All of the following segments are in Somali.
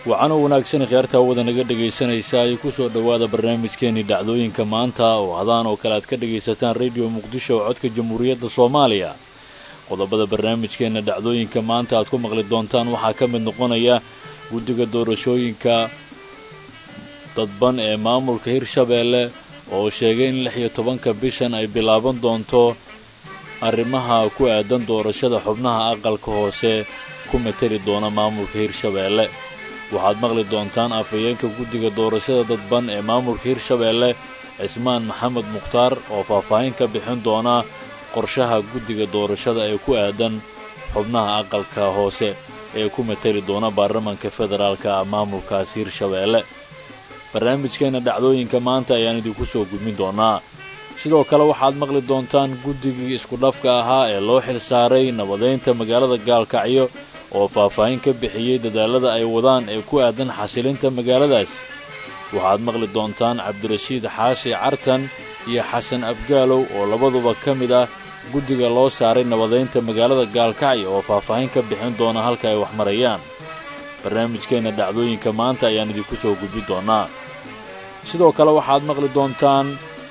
waxaana wanaagsan khiyaarta wada naga dhageysanaysa ay ku soo dhawaada barnaamijkeeni dhacdooyinka maanta oo hadaan oo kale aad ka dhageysataan radio Muqdisho oo codka Jamhuuriyadda Soomaaliya. qodobada barnaamijkeena dhacdooyinka maanta aad ku maqli doontaan waxaa ka mid noqonaya guddiga doorashooyinka dadban ee maamulka Hirshabeelle oo sheegay in 16 bishan ay bilaaban doonto arrimaha ku aadan doorashada xubnaha aqalka hoose ku matali doona maamulka Hirshabeelle. waxaad maqli doontaan afayeenka guddiga doorashada dadban ee maamulka Hirshabeelle Cismaan Maxamed Mukhtaar oo faahfaahin ka bixin doona qorshaha guddiga doorashada ee ku aadan xubnaha aqalka hoose ee ku matali doona baarlamaanka federaalka maamulka Hirshabeelle. barnaamijkeena dhacdooyinka maanta ayaan idinku soo gudbin doonaa. sidoo kale waxaad maqli doontaan guddigii isku dhafka ahaa ee loo xil saaray nabadeynta magaalada Gaalkacyo oo faahfaahin ka bixiyay dadaalada ay wadaan ee ku aadan xasilinta magaaladaas. waxaad maqli doontaan Cabdirashiid Xaashi Cartan iyo Xasan Abgaalow oo labaduba ka mid ah guddiga loo saaray nabadeynta magaalada Gaalkacyo oo faahfaahin ka bixin doona halka ay wax marayaan. barnaamijkeena dhacdooyinka maanta ayaan idinku soo gudbin doonaa. sidoo kale waxaad maqli doontaan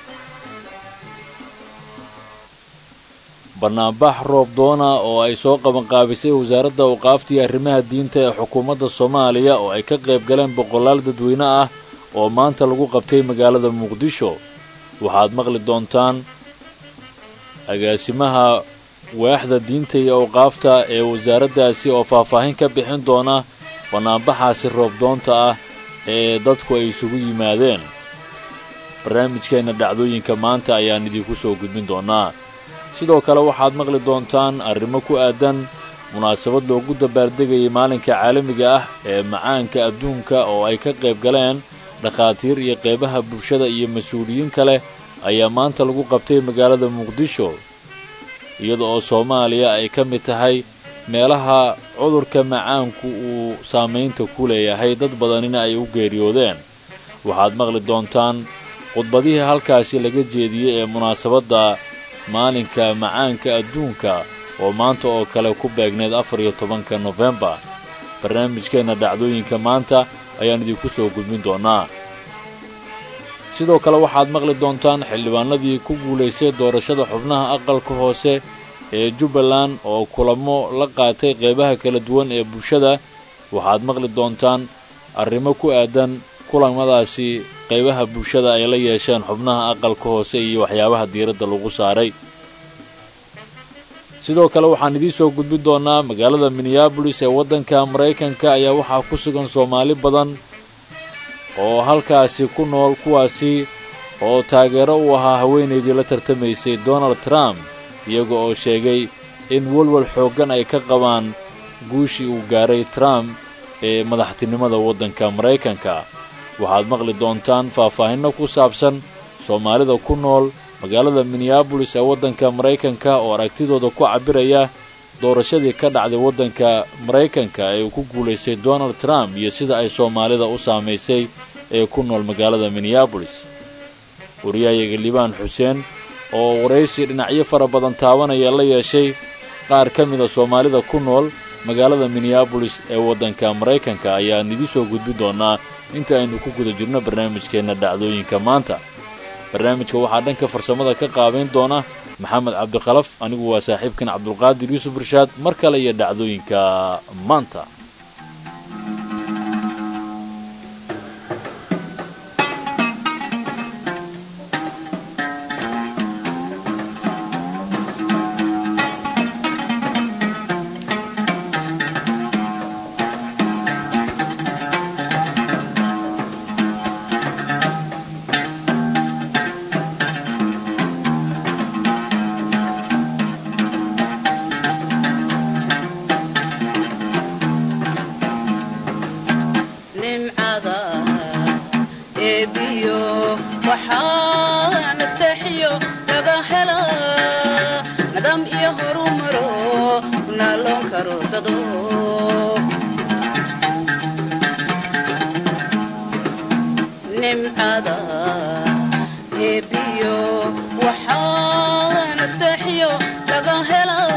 barnaamij roob doona oo ay soo qabanqaabisay wasaaradda awqaafta iyo arrimaha diinta ee xukuumadda Soomaaliya oo ay ka qayb galeen boqolaal dadweyne ah oo maanta lagu qabtay magaalada Muqdisho. waxaad maqli doontaan agaasimaha waaxda diinta iyo awqaafta ee wasaaraddaasi oo faahfaahin ka bixin doona barnaamijkaasi roob doonta ah ee dadku ay isugu yimaadeen. barnaamijkeena dhacdooyinka maanta ayaan idinku soo gudbin doonaa. sidoo kale waxaad maqli doontaan arrimo ku aadan munaasabad loogu dabaaldegayay maalinka caalamiga ah ee macaanka adduunka oo ay ka qayb galeen dhakhaatiir iyo qaybaha bulshada iyo mas'uuliyiin kale ayaa maanta lagu qabtay magaalada Muqdisho, iyada oo Soomaaliya ay ka mid tahay meelaha cudurka macaanku uu saameynta ku leeyahay dad badanina ay u geeriyoodeen. waxaad maqli doontaan khudbadihii halkaasi laga jeediyay ee munaasabadda maalinka macaanka adduunka oo maanta oo kale ku beegneed 14 November. barnaamijkeena dhacdooyinka maanta ayaan idinku soo gudbin doonaa. sidoo kale waxaad maqli doontaan xildhibaanadii ku guulaystay doorashada xubnaha aqalka hoose ee Jubbaland oo kulamo la qaatay qaybaha kala duwan ee bulshada. waxaad maqli doontaan arrimo ku aadan kulamadaasi qaybaha bulshada ay la yeesheen xubnaha aqalka hoose iyo waxyaabaha diiradda lagu saaray. sidoo kale waxaan idin soo gudbin doonaa magaalada Minneapolis ee waddanka Mareykanka ayaa waxaa ku sugan Soomaali badan oo halkaasi ku nool, kuwaasi oo taageero u ahaa haweeneydii la tartamaysay Donald Trump, iyaga oo sheegay in walwal xooggan ay ka qabaan guushii uu gaaray Trump ee madaxtinimada waddanka Mareykanka. waxaad maqli doontaan faahfaahinno ku saabsan Soomaalida ku nool magaalada Minneapolis ee waddanka Mareykanka oo aragtidooda ku cabiraya doorashadii ka dhacday waddanka Mareykanka ee uu ku guulaystay Donald Trump iyo sida ay Soomaalida u saameysay ee ku nool magaalada Minneapolis. wariyaha Liibaan Xuseen oo waraysi dhinacyo fara badan taabanaya la yeeshay qaar ka mid ah Soomaalida ku nool magaalada Minneapolis ee waddanka Mareykanka ayaa idin soo gudbin doonaa inta aynu ku guda jirno barnaamijkeena dhacdooyinka maanta. barnaamijka waxaa dhanka farsamada ka qaabeyn doona Maxamed Cabdiqalaf, anigu waa saaxiibkan Cabdulqaadir Yuusuf Irshaad. mar kale iyo dhacdooyinka maanta.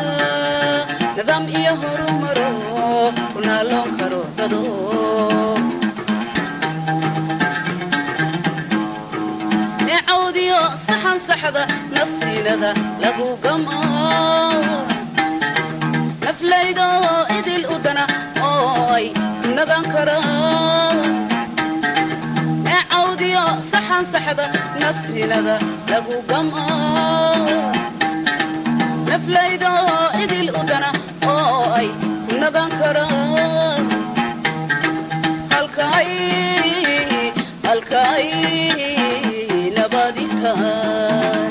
nidaam iyo horumaro kuna loo karo dado نسينذا لغو قمار نفليدو إذي الأدنى أوي نغان كرام نعوديو صحان صحدا نسينذا لغو قمار نفليدو إذي الأدنى أوي نغان كرام هالكاي نباديتان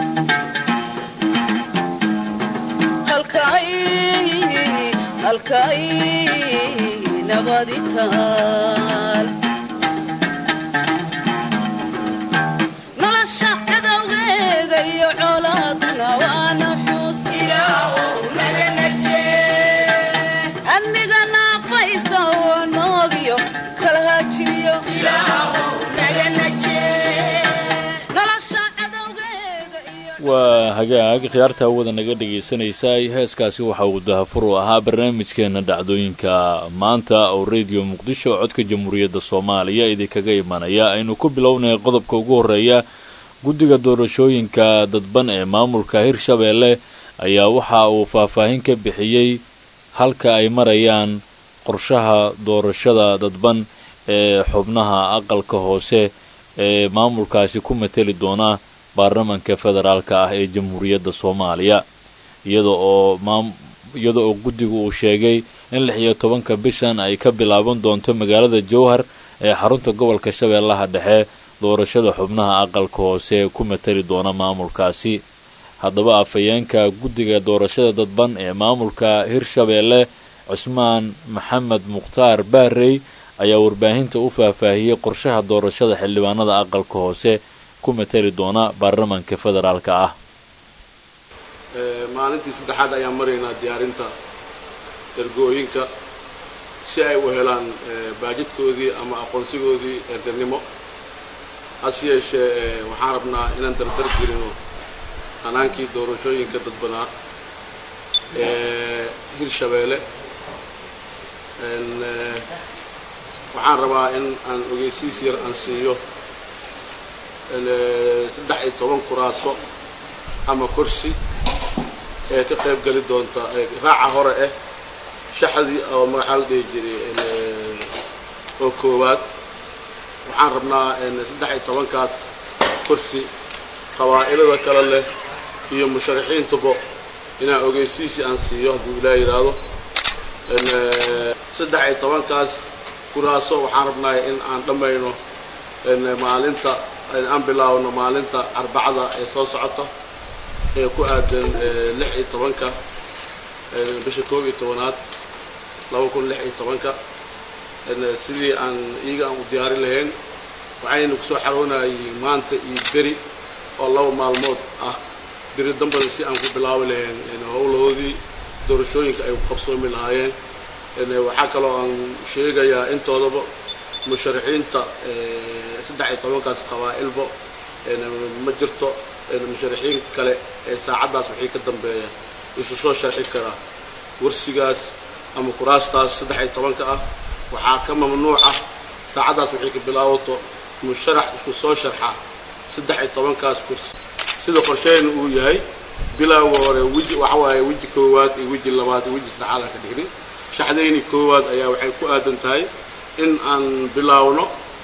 هالكاي نباديتان نلشع عدوغيد أي عولادنا ونحوس إله نغنجي أنيغنا فايسا ونوغيو كالهاتشيو إله نغنجي نلشع عدوغيد waa hagaag khiyaarta wada naga dhageysanaysaa heeskaasi waxa uu dahafur u ahaa barnaamijkeena dhacdooyinka maanta oo radio muqdisho codka jamhuuriyadda Soomaaliya idinkaga imanaya aynu ku bilownay qodobka ugu horeeya guddiga doorashooyinka dadban ee maamulka Hirshabeelle ayaa waxa uu faahfaahin ka bixiyay halka ay marayaan qorshaha doorashada dadban ee xubnaha aqalka hoose ee maamulkaasi ku matali doona baarlamaanka federaalka ah ee jamhuuriyadda Soomaaliya iyada oo guddigu uu sheegay in 16 bishan ay ka bilaaban doonto magaalada Jowhar ee xarunta gobolka Shabeellaha Dhexe doorashada xubnaha aqalka hoose ku matali doona maamulkaasi haddaba afayeenka guddiga doorashada dadban ee maamulka Hirshabeelle Cusmaan Maxamed Muqtaar Baarey ayaa warbaahinta u faahfaahiyay qorshaha doorashada xildhibaanada aqalka hoose ku matali doona baarlamaanka federaalka ah maalintii saddexaad ayaan maraynaa diyaarinta ergooyinka si ay u helaan baajidkoodii ama aqoonsigoodii erganimo hase yeeshee waxaan rabnaa inaan dardar gelino hanaankii doorashooyinka dadbanaa Hirshabeelle waxaan rabaa in aan ogeysiis yar aan siiyo 13 kuraaso ama kursi ee ka qayb gali doonta raaca hore shaxdii oo magaxal dhig jiray oo koowaad waxaan rabnaa 13 kaas kursi qawaa'ilada kala leh iyo musharaxiintuba inaan ogeysiisi aan siiyo haddii ilaahay yiraahdo 13 kaas kuraaso waxaan rabnaa in aan dhamayno maalinta aan bilaawno maalinta arbacada ee soo socota ee ku aadan 16 bisha 12aad 2016 sidii aan iyaga u diyaarin lahayn waxaynu ku soo xaroonayay maanta iyo beri oo 2 maalmood ah beri dambe si aan ku bilaawi lahayn howlahoodii doorashooyinka ay qabsoomi lahaayeen waxaa kaloo aan sheegayaa intoodaba musharaxiinta 13 kaas qawaa'ilba ma jirto musharaxiin kale ee saacadaas wixii ka dambeeya isu soo sharxi kara kursigaas ama kuraastaas 13 ah waxaa ka mamnuuc ah saacadaas wixii ka bilaawato musharax isku soo sharxa 13 kaas kursi sida qorsheeynu uu yahay bilowga hore waxa waaye waji koowaad iyo waji labaad iyo waji saddexaad ka dhigni shaxdayni koowaad ayaa waxay ku aadan tahay in aan bilaawno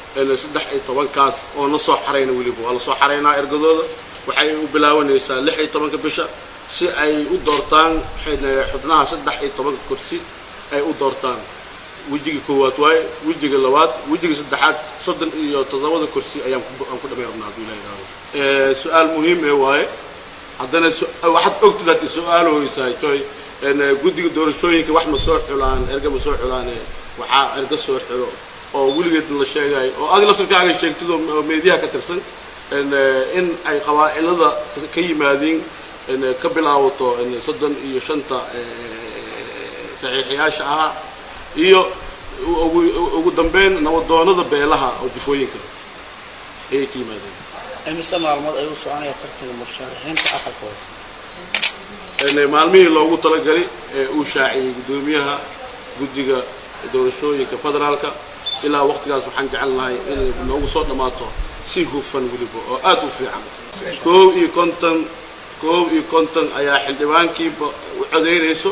13 kaas oo na soo xareyna waliba wala soo xareynaa ergadooda waxay u bilaawanaysaa 16 bisha si ay u doortaan xubnaha 13 kursi ay u doortaan wajiga koowaad waay wajiga labaad wajiga saddexaad 37 kursi ayaan ku dhameeynaa haddii la yiraahdo su'aal muhiim ah waaye haddana waxaad ogtahay su'aal hooyisay toy guddiga doorashooyinka wax ma soo xulaan erga ma soo xulaan waxaa erga soo xiro oo weligeed la sheegay oo aad laftirkaaga sheegtay meediyaha ka tirsan in ay qawaa'ilada ka yimaadeen ka bilaawato 35 saxiixiyaasha ah iyo ugu dambeyn nabadoonada beelaha oo difooyinka ay ka yimaadeen imisa maalmood ay u soconayaan tartanka musharaxiinta aqalka hoose maalmihii loogu talagalay uu shaaciyay gudoomiyaha guddiga doorashooyinka federaalka ilaa waqtigaas waxaan jecelnahay in noogu soo dhamaato si hufan waliba oo aad u fiican 51 koob iyo konton ayaa xildhibaankiiba u codeynayso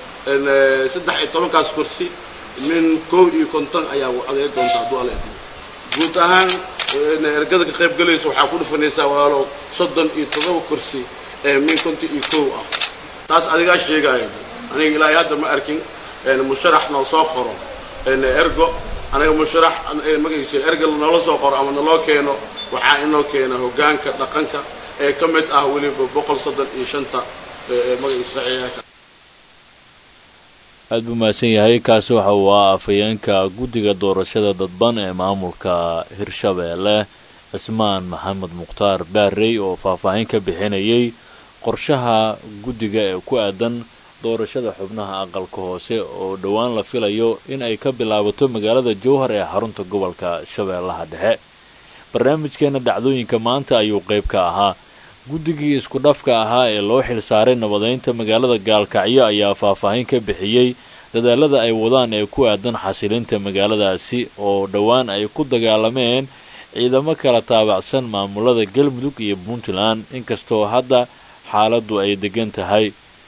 13 kursi min koob iyo konton ayaa u codeyn doonta hadduu alle guud ahaan ergada ka qayb galayso waxaa ku dhufanaysaa walaalo 37 kursi min konti iyo koow ah taas adiga sheegay aniga ilaahay hadda ma arkin musharax noo soo qoro ergo aniga musharax magaciisa ergo noo soo qoro ama noo keeno waxaa inoo keena hoggaanka dhaqanka ee ka mid ah waliba 135 magaciisa saxiixa aad buu mahadsan yahay kaasi waxa uu ahaa afhayeenka guddiga doorashada dadban ee maamulka Hirshabeelle Cismaan Maxamed Mukhtaar Baarey oo faahfaahin ka bixinayay qorshaha guddiga ee ku aadan doorashada xubnaha aqalka hoose oo dhawaan la filayo in ay ka bilaabato magaalada Jowhar ee xarunta gobolka Shabeellaha Dhexe barnaamijkeena dhacdooyinka maanta ayuu qayb ka ahaa guddigii isku dhafka ahaa ee loo xil saaray nabadeynta magaalada Gaalkacyo ayaa faahfaahin ka bixiyay dadaalada ay wadaan ee ku aadan xasilinta magaaladaasi oo dhawaan ay ku dagaalameen ciidamo kala taabacsan maamulada Galmudug iyo Puntland inkastoo hadda xaaladdu ay degan tahay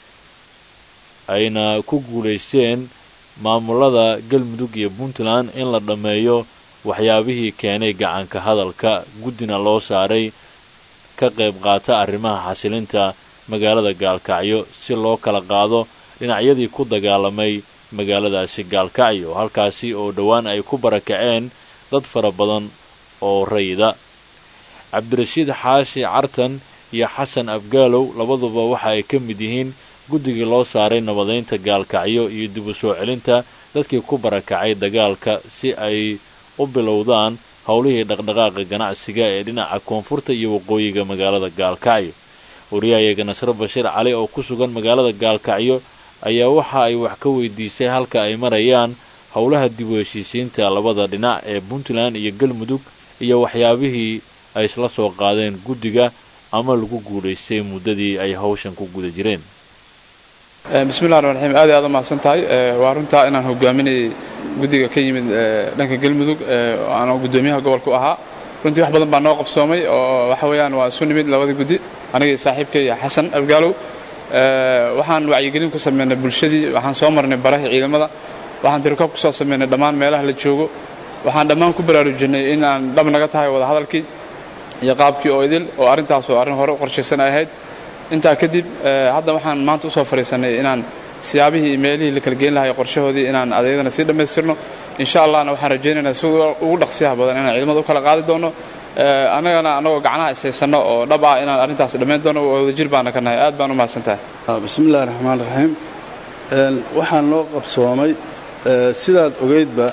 ayna ku guuleysteen maamulada Galmudug iyo Puntland in la dhameeyo waxyaabihii keenay gacanka hadalka guddina loo saaray ka qayb qaata arrimaha xasilinta magaalada Gaalkacyo si loo kala qaado dhinacyadii ku dagaalamay magaaladaasi Gaalkacyo halkaasi oo dhawaan ay ku barakaceen dad fara badan oo rayida Cabdirashiid Xaashi Cartan iyo Xasan Abgaalow labaduba waxa ay ka mid yihiin guddigii loo saaray nabadeynta Gaalkacyo iyo dib u soo celinta dadkii ku barakacay dagaalka si ay u bilowdaan howlihii dhaqdhaqaaqa ganacsiga ee dhinaca koonfurta iyo waqooyiga magaalada Gaalkacyo wariyahayaga Nasr Bashir Cali oo ku sugan magaalada Gaalkacyo ayaa waxa ay wax ka weydiisay halka ay marayaan howlaha dib u heshiisiinta labada dhinac ee Puntland iyo Galmudug iyo waxyaabihii ay isla soo qaadeen guddiga ama lagu guuleystay muddadii ay hawshan ku guda jireen bismillaahir rahmaanir rahiim aad ma santahay waa runta inaan hogaaminay guddiga ka yimid dhanka Galmudug aan gudoomiyaha gobolka ahaa runtii wax badan baa noo qabsoomay oo waxa weeyaan waa soo nimid labada guddi aniga saaxiibkay Xasan Abgaalow waxaan wacyigelin ku sameynay bulshadii waxaan soo marnay baraha ciidamada waxaan tirkoob ku soo sameynay dhammaan meelaha la joogo waxaan dhammaan ku baraarujinay in aan dhab naga tahay wada hadalkii iyo qaabkii oo idil oo arintaas oo arin hore u qorshaysan ahayd inta kadib hadda waxaan maanta u soo fariisanay inaan siyaabihii meelihii la kala geyn lahaay qorshahoodii inaan adeegana si dhameystirno insha Allah waxaan rajaynaynaa si ugu dhaqsiyaha badan inaan ciidamada u kala qaadi doono anagoo gacanaha isaysano oo dhab ah inaan arintaas dhameyn doono oo wadajir baan ka nahay aad baan u mahadsantahay bismillaahir rahmaanir rahiim waxaan loo qabsoomay sidaad ogeydba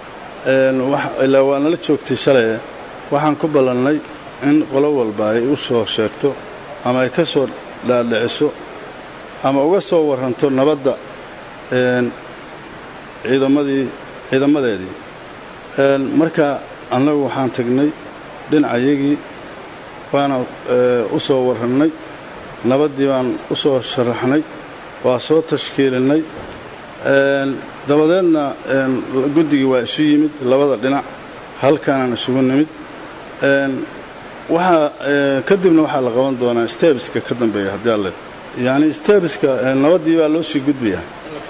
ilaa waa nala joogtay shalay waxaan ku ballanay in qolo walba ay u soo sheegto ama ay ka soo dhaadhiciso ama uga soo waranto nabadda ciidamadeedii marka annagu waxaan tagnay dhinacayagii waana u soo warrannay nabaddii baan u soo sharaxnay waa soo tashkiilinay dabadeedna guddigii waa isu yimid labada dhinac halkaanaan isugu nimid kadibna waxaa la qaban doonaa stebiska ka dambeeya haddii alle yani stebiska nabaddii baa loo sii gudbayaa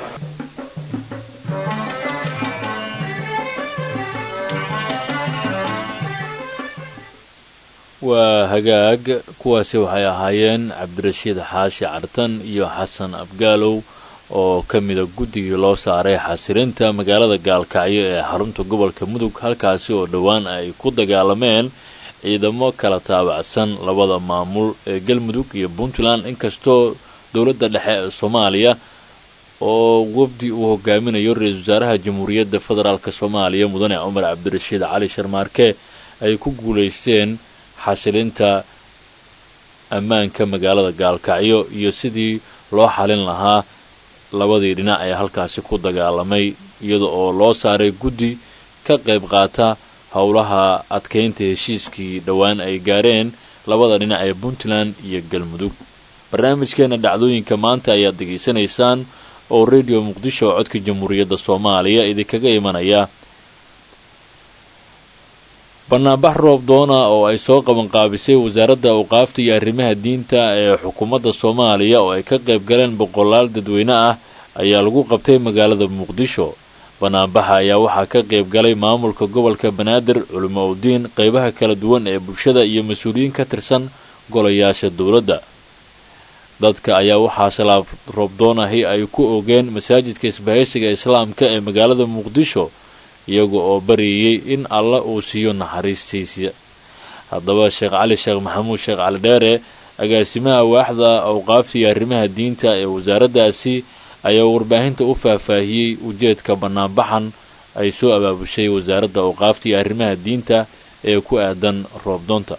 waa hagaag kuwaasi waxay ahaayeen Cabdirashiid Xaashi Cartan iyo Xasan Abgaalow oo ka mid ah guddigii loo saaray xasilinta magaalada Gaalkacyo ee xarunta gobolka Mudug halkaasi oo dhawaan ay ku dagaalameen ciidamo kala taabacsan labada maamul ee Galmudug iyo Puntland inkastoo dawladda dhexe ee Soomaaliya oo wabdi uu hogaaminayo ra'iisul wasaaraha Jamhuuriyadda Federaalka Soomaaliya Mudane Cumar Cabdirashiid Cali Sharmaarke ay ku guuleysteen xasilinta ammaanka magaalada Gaalkacyo iyo sidii loo xalin lahaa labadii dhinac ee halkaasi ku dagaalamay iyada oo loo saaray guddi ka qayb qaata howlaha adkeynta heshiiskii dhawaan ay gaareen labada dhinac ee Puntland iyo Galmudug barnaamijkeena dhacdooyinka maanta ayaad degeysanaysaan oo Radio Muqdisho codka Jamhuuriyadda Soomaaliya idinkaga imanaya banaanbax roob doona oo ay soo qabanqaabisay wasaaradda awqaafta iyo arrimaha diinta ee xukuumadda soomaaliya oo ay ka qayb galeen boqolaal dadweyne ah ayaa lagu qabtay magaalada muqdisho. banaanbaxa ayaa waxaa ka qayb galay maamulka gobolka banaadir, culimo udiin, qaybaha kala duwan ee bulshada iyo mas-uuliyiin ka tirsan golayaasha dowladda. dadka ayaa waxaa salaad roob doonahi ay ku ogeen masaajidka isbahaysiga islaamka ee magaalada muqdisho iyaga oo bariyay in alla uu siiyo naxariistiisa. haddaba sheekh cali sheekh maxamuud sheekh cali dheere, agaasimaha waaxda awqaafta iyo arrimaha diinta ee wasaaraddaasi, ayaa warbaahinta u faahfaahiyey ujeedka banaanbaxan ay soo abaabushay wasaaradda awqaafta iyo arrimaha diinta ee ku aadan roobdoonta.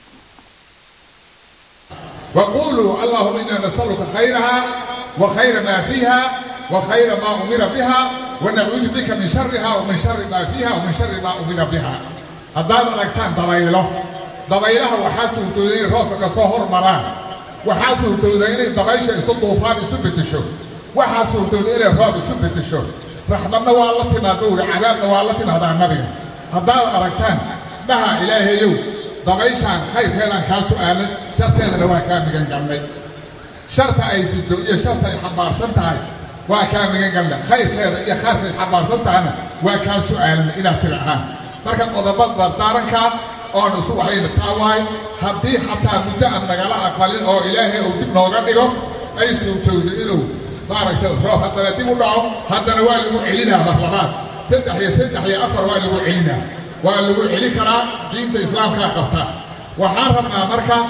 وقولوا اللهم إنا نسألك خيرها وخير ما فيها وخير ما أمر بها ونعوذ بك من شرها ومن شر ما فيها ومن شر ما أمر بها. هذا لكان ضبيلها وحاسو تودين روحك صهر مران وحاسو تودين ضبيش يصدوا فان سبت الشوف وحاسو تودين روح سبت الشوف رحمنا والله ما دور عذابنا والله ما هذا النبي. هذا لكان بها إلهي يوم ضبيشان خير هذا كاسو آمن شرطين لو كان مجن جملي شرط أي سدو يا شرط الحبار سنتهاي وكان مجن جملي خير هذا يا خير الحبار سنتهانا وكاسو آمن إلى تلعان مركب قضبط بردارك أو نسوح إلى التاواي هبدي حتى مدة أن نجلا أقبلين أو إلهي أو تبنا وقديهم أي سوتود إلو بارك الله حتى لا تقول له حتى نوال المعلنا مطلبات سدح يا أفر والمعلنا واللي عليك را دين الإسلام كقبته وحاربنا مركا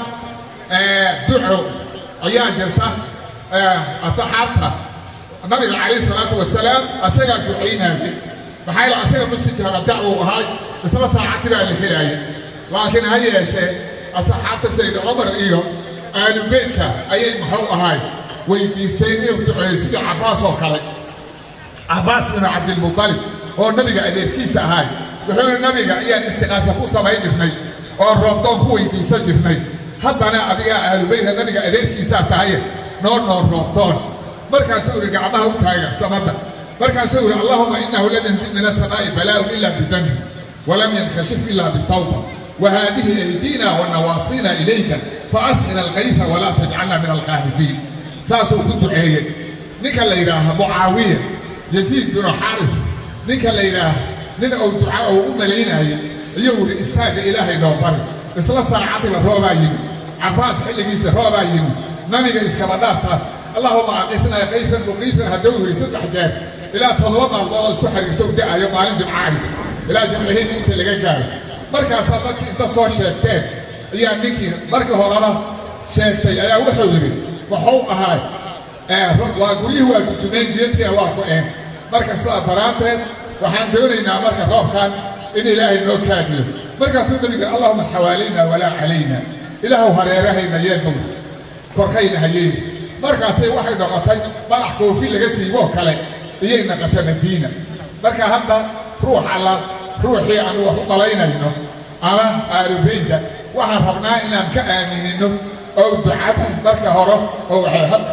دعو أيام جرته أصحابها النبي عليه الصلاة والسلام أسجع دعينا بحيل أسجع مستجاب الدعوة وهاي بس ما ساعات بقى الحياة لكن هاي شيء أصحاب السيد عمر إيوه آل بيتك أي محوة هاي ويتيستين إيوه سيد عباس وخالد عباس بن عبد المطلب هو النبي قاعد يركيس هاي وحول النبي أيان استغاثة فوصة ما يجفني والربطان هو يتنسى جفني حتى أنا أدقى أهل البيت النبي أدير كيسا تاية نور ربطان مركز سوري قعبها وتاية سمدا مركز سوري اللهم إنه لم ينزل من السماء بلاء إلا بالدم ولم ينكشف إلا بالتوبة وهذه أيدينا ونواصينا إليك فأسئل الغيث ولا تجعلنا من القاهدين ساسو كنت عيه نكا ليراها معاوية يزيد بن حارث نكا ليراها nin oo duca oo u maleynay iyuu istaaga ilaahay noo bari isla saacadiba roobaa yimi Abbas xilligiisa roobaa yimi nabiga iskaba dhaaftaas allahumma aqifna qayfan muqifan hadawri saddex jeer ilaa 7 maalmood isku xiriirto da'ayo maalin jimcaha ilaa jimcaheena inta laga gaaro markaas dadkii inta soo sheegtay ayaa ninkii markii horeba sheegtay ayaa wuxuu yiri wuxuu ahaa waa guriyii waa tutumeen jeedkii waa ku markaas daraanteed waxaan doonaynaa marka roobkan in ilaahay noo kaadiyo markaasuu nabiga allahumma xawaalayna walaa calayna ilaahu hareerahayna yeelmo korkayna hayeen markaasay waxay noqotay madax koofi laga siibo kale iyay noqotay madiina marka hadda ruux alla ruuxii aan wax u qalaynayno ama aarubayda waxaan rabnaa inaan ka aaminino oo ducada marka hore oo waxay hadda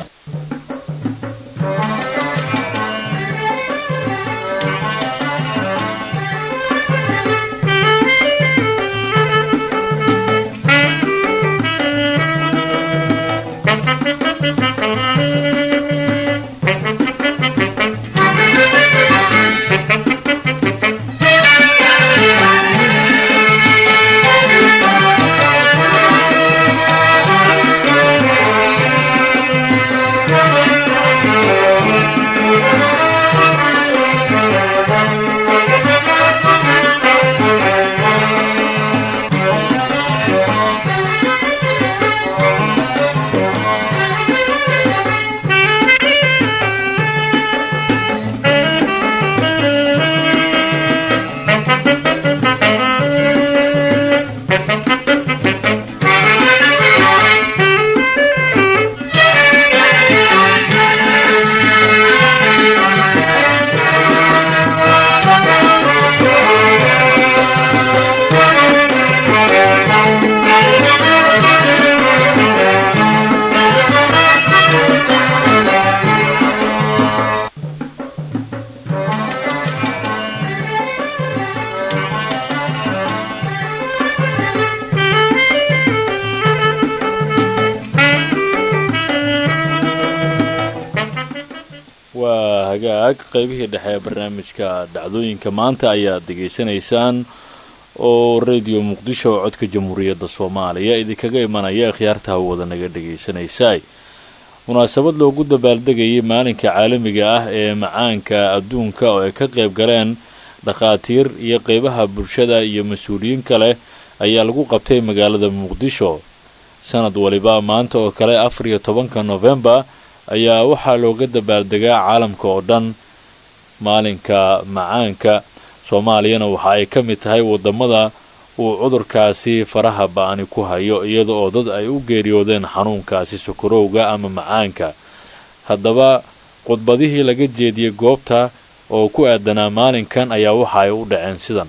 waa hagaag qaybihii dhexe ee barnaamijka dhacdooyinka maanta ayaad degeysanaysaan oo radio muqdisho oo codka jamhuuriyadda soomaaliya idinkaga imanaya akhyaarta hawada naga dhegaysanaysaay munaasabad loogu dabaaldegayay maalinka caalamiga ah ee macaanka adduunka oo ay ka qayb galeen dhakhaatiir iyo qaybaha bulshada iyo mas-uuliyiin kale ayaa lagu qabtay magaalada muqdisho sanad waliba maanta oo kale 14 November ayaa waxaa looga dabaaldegaa caalamka oo dhan maalinka macaanka Soomaaliyana waxa ay ka mid tahay wadamada uu cudurkaasi faraha ba'ani ku hayo iyada oo dad ay u geeriyoodeen xanuunkaasi sokorowga ama macaanka haddaba khudbadihii laga jeediyay goobta oo ku aadanaa maalinkan ayaa waxa ay u dhaceen sidan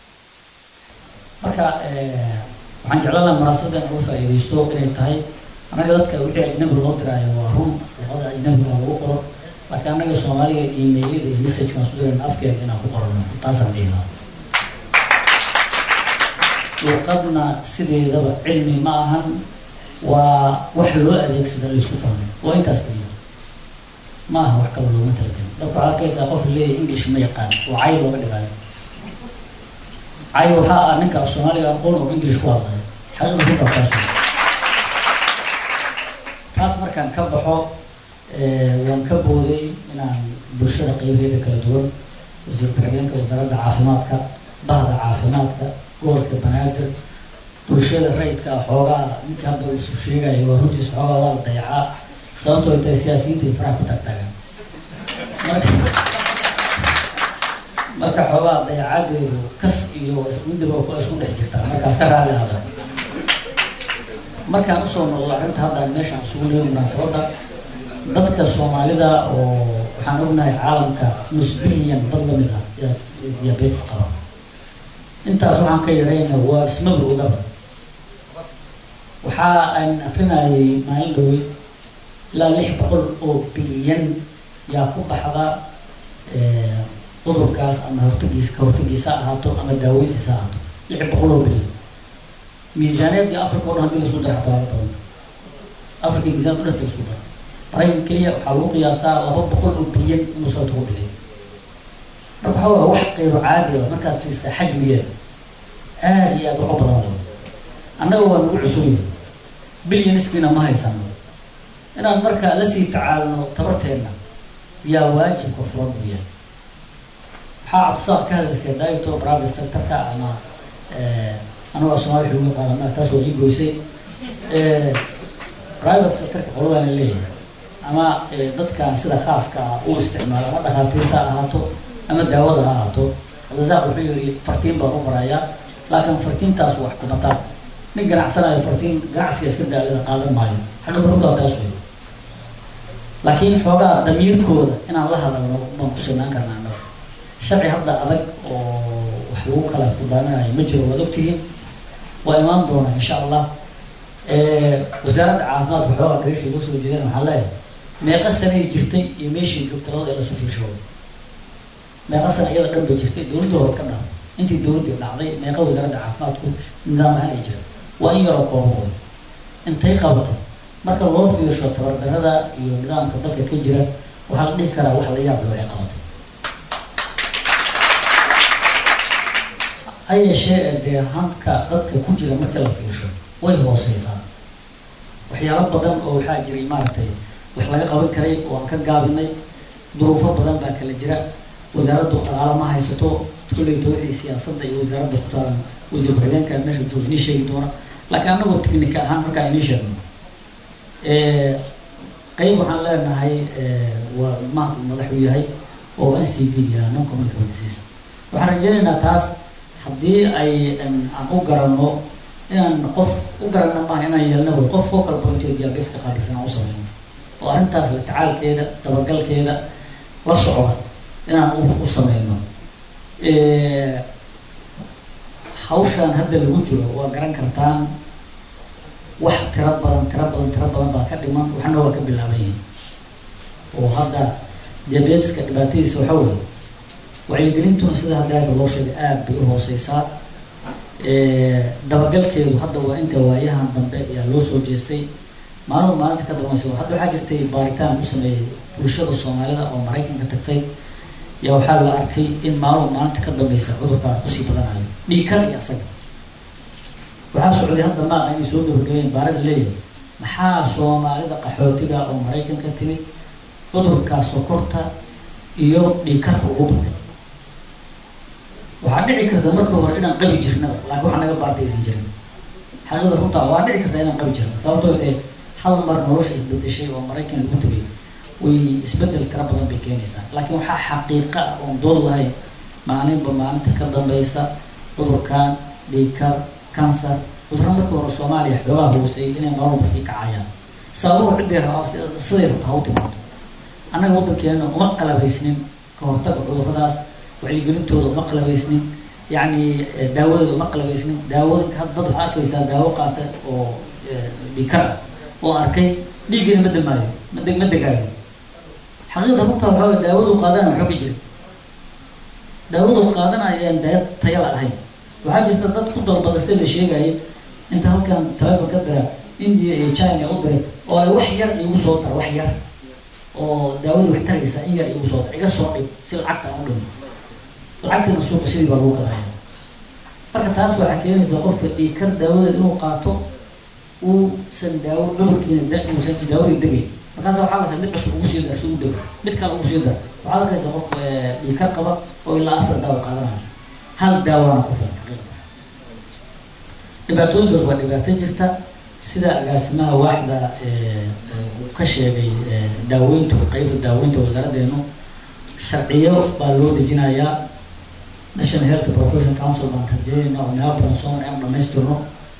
marka waxaan jeclaan munaasabadan uga faa'iideysto inay tahay anaga dadka wixii ajnabi loo diraayo waa run luqada ajnabiga lagu qoro laakiin anaga Soomaaliga email-yada iyo message-kan soo diraan afkeena inaan ku qorno taasaan dhigaa luqadna sideedaba cilmi ma ahan waa wax loo adeegsado la isku fahmo waa intaas kaliya ma aha wax kale looga talagalay dadka waxaa kaysa qof leeyahay English ma yaqaan oo cay looga dhigayo cay waxaa ninka Soomaaliga aqoon oo English ku hadlaya xaqiiqda ku taasoo taas markaan ka baxo waan ka booday inaan bulshada qaybaheeda kala duwan wasiir ku-xigeenka wasaaradda caafimaadka bahda caafimaadka gobolka banaadir bulshada rayidka xoogaa ninka hadda uu soo sheegayo waa runtiis xoogaa waa la dayacaa sababtoo ay siyaasiyiinta ay faraha ku tagtagaan marka xoogaa dayacadeedu kas iyo midaba ku isku dhex jirtaa markaas ka raali ahda markaan usoo noqdo arrinta hadda meeshaan isugu leeyahay munaasabada dadka Soomaalida oo waxaan ognahay caalamka nus bilyan dad la mid ah diabetes qaba intaas waxaan ka yareynaa waa ismaba ogaba waxa aan akrinayay maalin dhow ilaa 600 oo bilyan yaa ku baxda cudurkaas ama hortagiisa ahaato ama daaweyntiisa ahaato 600 oo bilyan miisaaniyadda Afrika oo dhan hadii la isku daro xataa Afrika miisaan u dhigtay isku daro رأي كلية حلوقيا صار لابد بقول أوبيين نصوته بلي. ربح هو واحد غير عادي ومركز في حجمية. هذه أبو عبرة. أنا هو العسوي. بلي نسكنا ما يسمى. أنا المركز لسي تعالوا تبرتنا. يا واجب كفران بيا. حاب صار كهذا السيداي تو براب السلطة أنا أنا وصمار حلوقي قال ما تسوي جوسي. براب السلطة قالوا أنا ليه. ama dadka sida khaaska u isticmaalo ama dhaqaatiirta ahaato ama daawada ahaato wadaad wuxuu yiri fartiin baa u qoraya laakiin fartiintaas wax ku bataa nin ganacsanayo fartiin ganacsiga iska daawada qaadan maayo xagga runta taas weey laakiin xoogaa damiirkooda inaan la hadalno ma ku sameyn karnaa sharci hadda adag oo wax lagu kala fudaanayo ma jiro wada ogtihiin waa imaan doona insha Allah wasaaradda caafimaadka xoogaa gareesh ugu soo jeedeen waxa la meeqa sano ay jirtay iyo meeshii joogtay la soo fiirsho meeqa sano iyada dhan bay jirtay dawladda hore ka dhacday intii dawladda dhacday meeqa wasaaradda caafimaadku nidaam ahaan ay jirtay waa in yaro kooban intay qabatay marka loo fiirsho tabardarada iyo nidaamka dadka ka jira waxa la dhihi karaa wax la yaab loo qabatay ay sheegay hanka dadka ku jira marka la fiirsho way hooseysaa waxyaalo badan oo waxa jiray maartay wax laga qaban karay oo aan ka gaabinay duruufo badan baa kala jira wasaaraddu dhaqaale ma haysato kulay dowladda siyaasadda iyo wasaaradda qutaran wasiir ku-xigeenka meesha joogni sheegi doona laakiin anagu teknik ahaan marka ay sheegno qayb waxaan leenahay waa madaxu yahay oo NCD non communicable disease waxaan rajaynaynaa taas haddii ay aan u garanno inaan qof u garanno ma inaan yeelno qof focal point ee diabetes ka qabisan oo sameeyo oo arintaas la tacaalkeeda dabagalkeeda la socda inaan u sameeyno hawshan hadda lagu jiro waa garan kartaan wax tira badan baa ka dhiman waxna waa ka bilaabayeen oo hadda diabeteska dhibaatadiisa waxa weeye wacyigelintuna sida hadda loo sheegay aad bay u hooseysaa dabagalkeedu hadda waa inta waayahan dambe ayaa loo soo jeestay maalinta ka dambaysa hadda waxaa jirtay baaritaan ku sameeyey bulshada Soomaalida oo Mareykanka tagtay yaa waxaa la arkay in maalinta ka dambaysa cudurka kusii badanayo dhiikar iyo asaga waxaa socday hadda ma ay soo gabagabeen baarada leeyahay maxaa Soomaalida qaxootiga oo Mareykanka timid cudurka sokorta iyo dhiikarka ugu batay waxaa dhici karta marka hore inaan qabi jirno laakiin waxa naga baartaysan jirin xaalada runta waa dhici karta inaan qabi jirno sababtoo ah hal mar nolosha isbedeshay oo Mareykan lagu tagay way isbedel tira badan bay keenaysaa laakiin waxaa xaqiiqo ah oo dood lahayn maalinta ka dambaysa cudurkan dhiikar cancer cudurada marka hore Soomaaliya xoogaa hoosay inay nolol sii kacayaan sababo ciddeer sidii ha u timaado annaga waddankeena uma qalabaysnin ka hortagga cuduradaas wacyigelintooda uma qalabaysnin yani daawadooda uma qalabaysnin daawooyinka hadda dad waxaa arkaysaa daawo qaata oo dhiikar oo arkay dhiigina ma damaayo ma degaayo xaqiiqda runta waxaa daawadu qaadana xoog jira daawadu qaadanayaan daawad tayo lahayn waxaa jirta dad ku dalbada si la sheegay inta halkan telefoon ka dira India iyo China u diray oo ay wax yar igu soo tar wax yar oo daawadu wax taraysa in yar igu soo tar iga soo dhig si lacagta u dhimo lacagtana suuqa sidii baa lagu gadaa marka taas waxaa keenaysa qofka dhiikar daawada inuu qaato uu san daawo cudurkiina uusan daawada degay markaas waxaa la sameeyay mid cusub ugu sii dar si uu dego mid kale ugu sii dar waxaa la kaysa qof dhiikar qaba oo ilaa 4 daawo qaadanayo hal daawona ku filan dhibaatooyinkaas waa dhibaato jirta sida agaasimaha waaxda ka sheegay daaweynta qaybta daaweynta wasaaraddeenu sharciyo baa loo dejinayaa National Health Professional Council baan hadeena oo naaban Soomaaliya dhamaystirno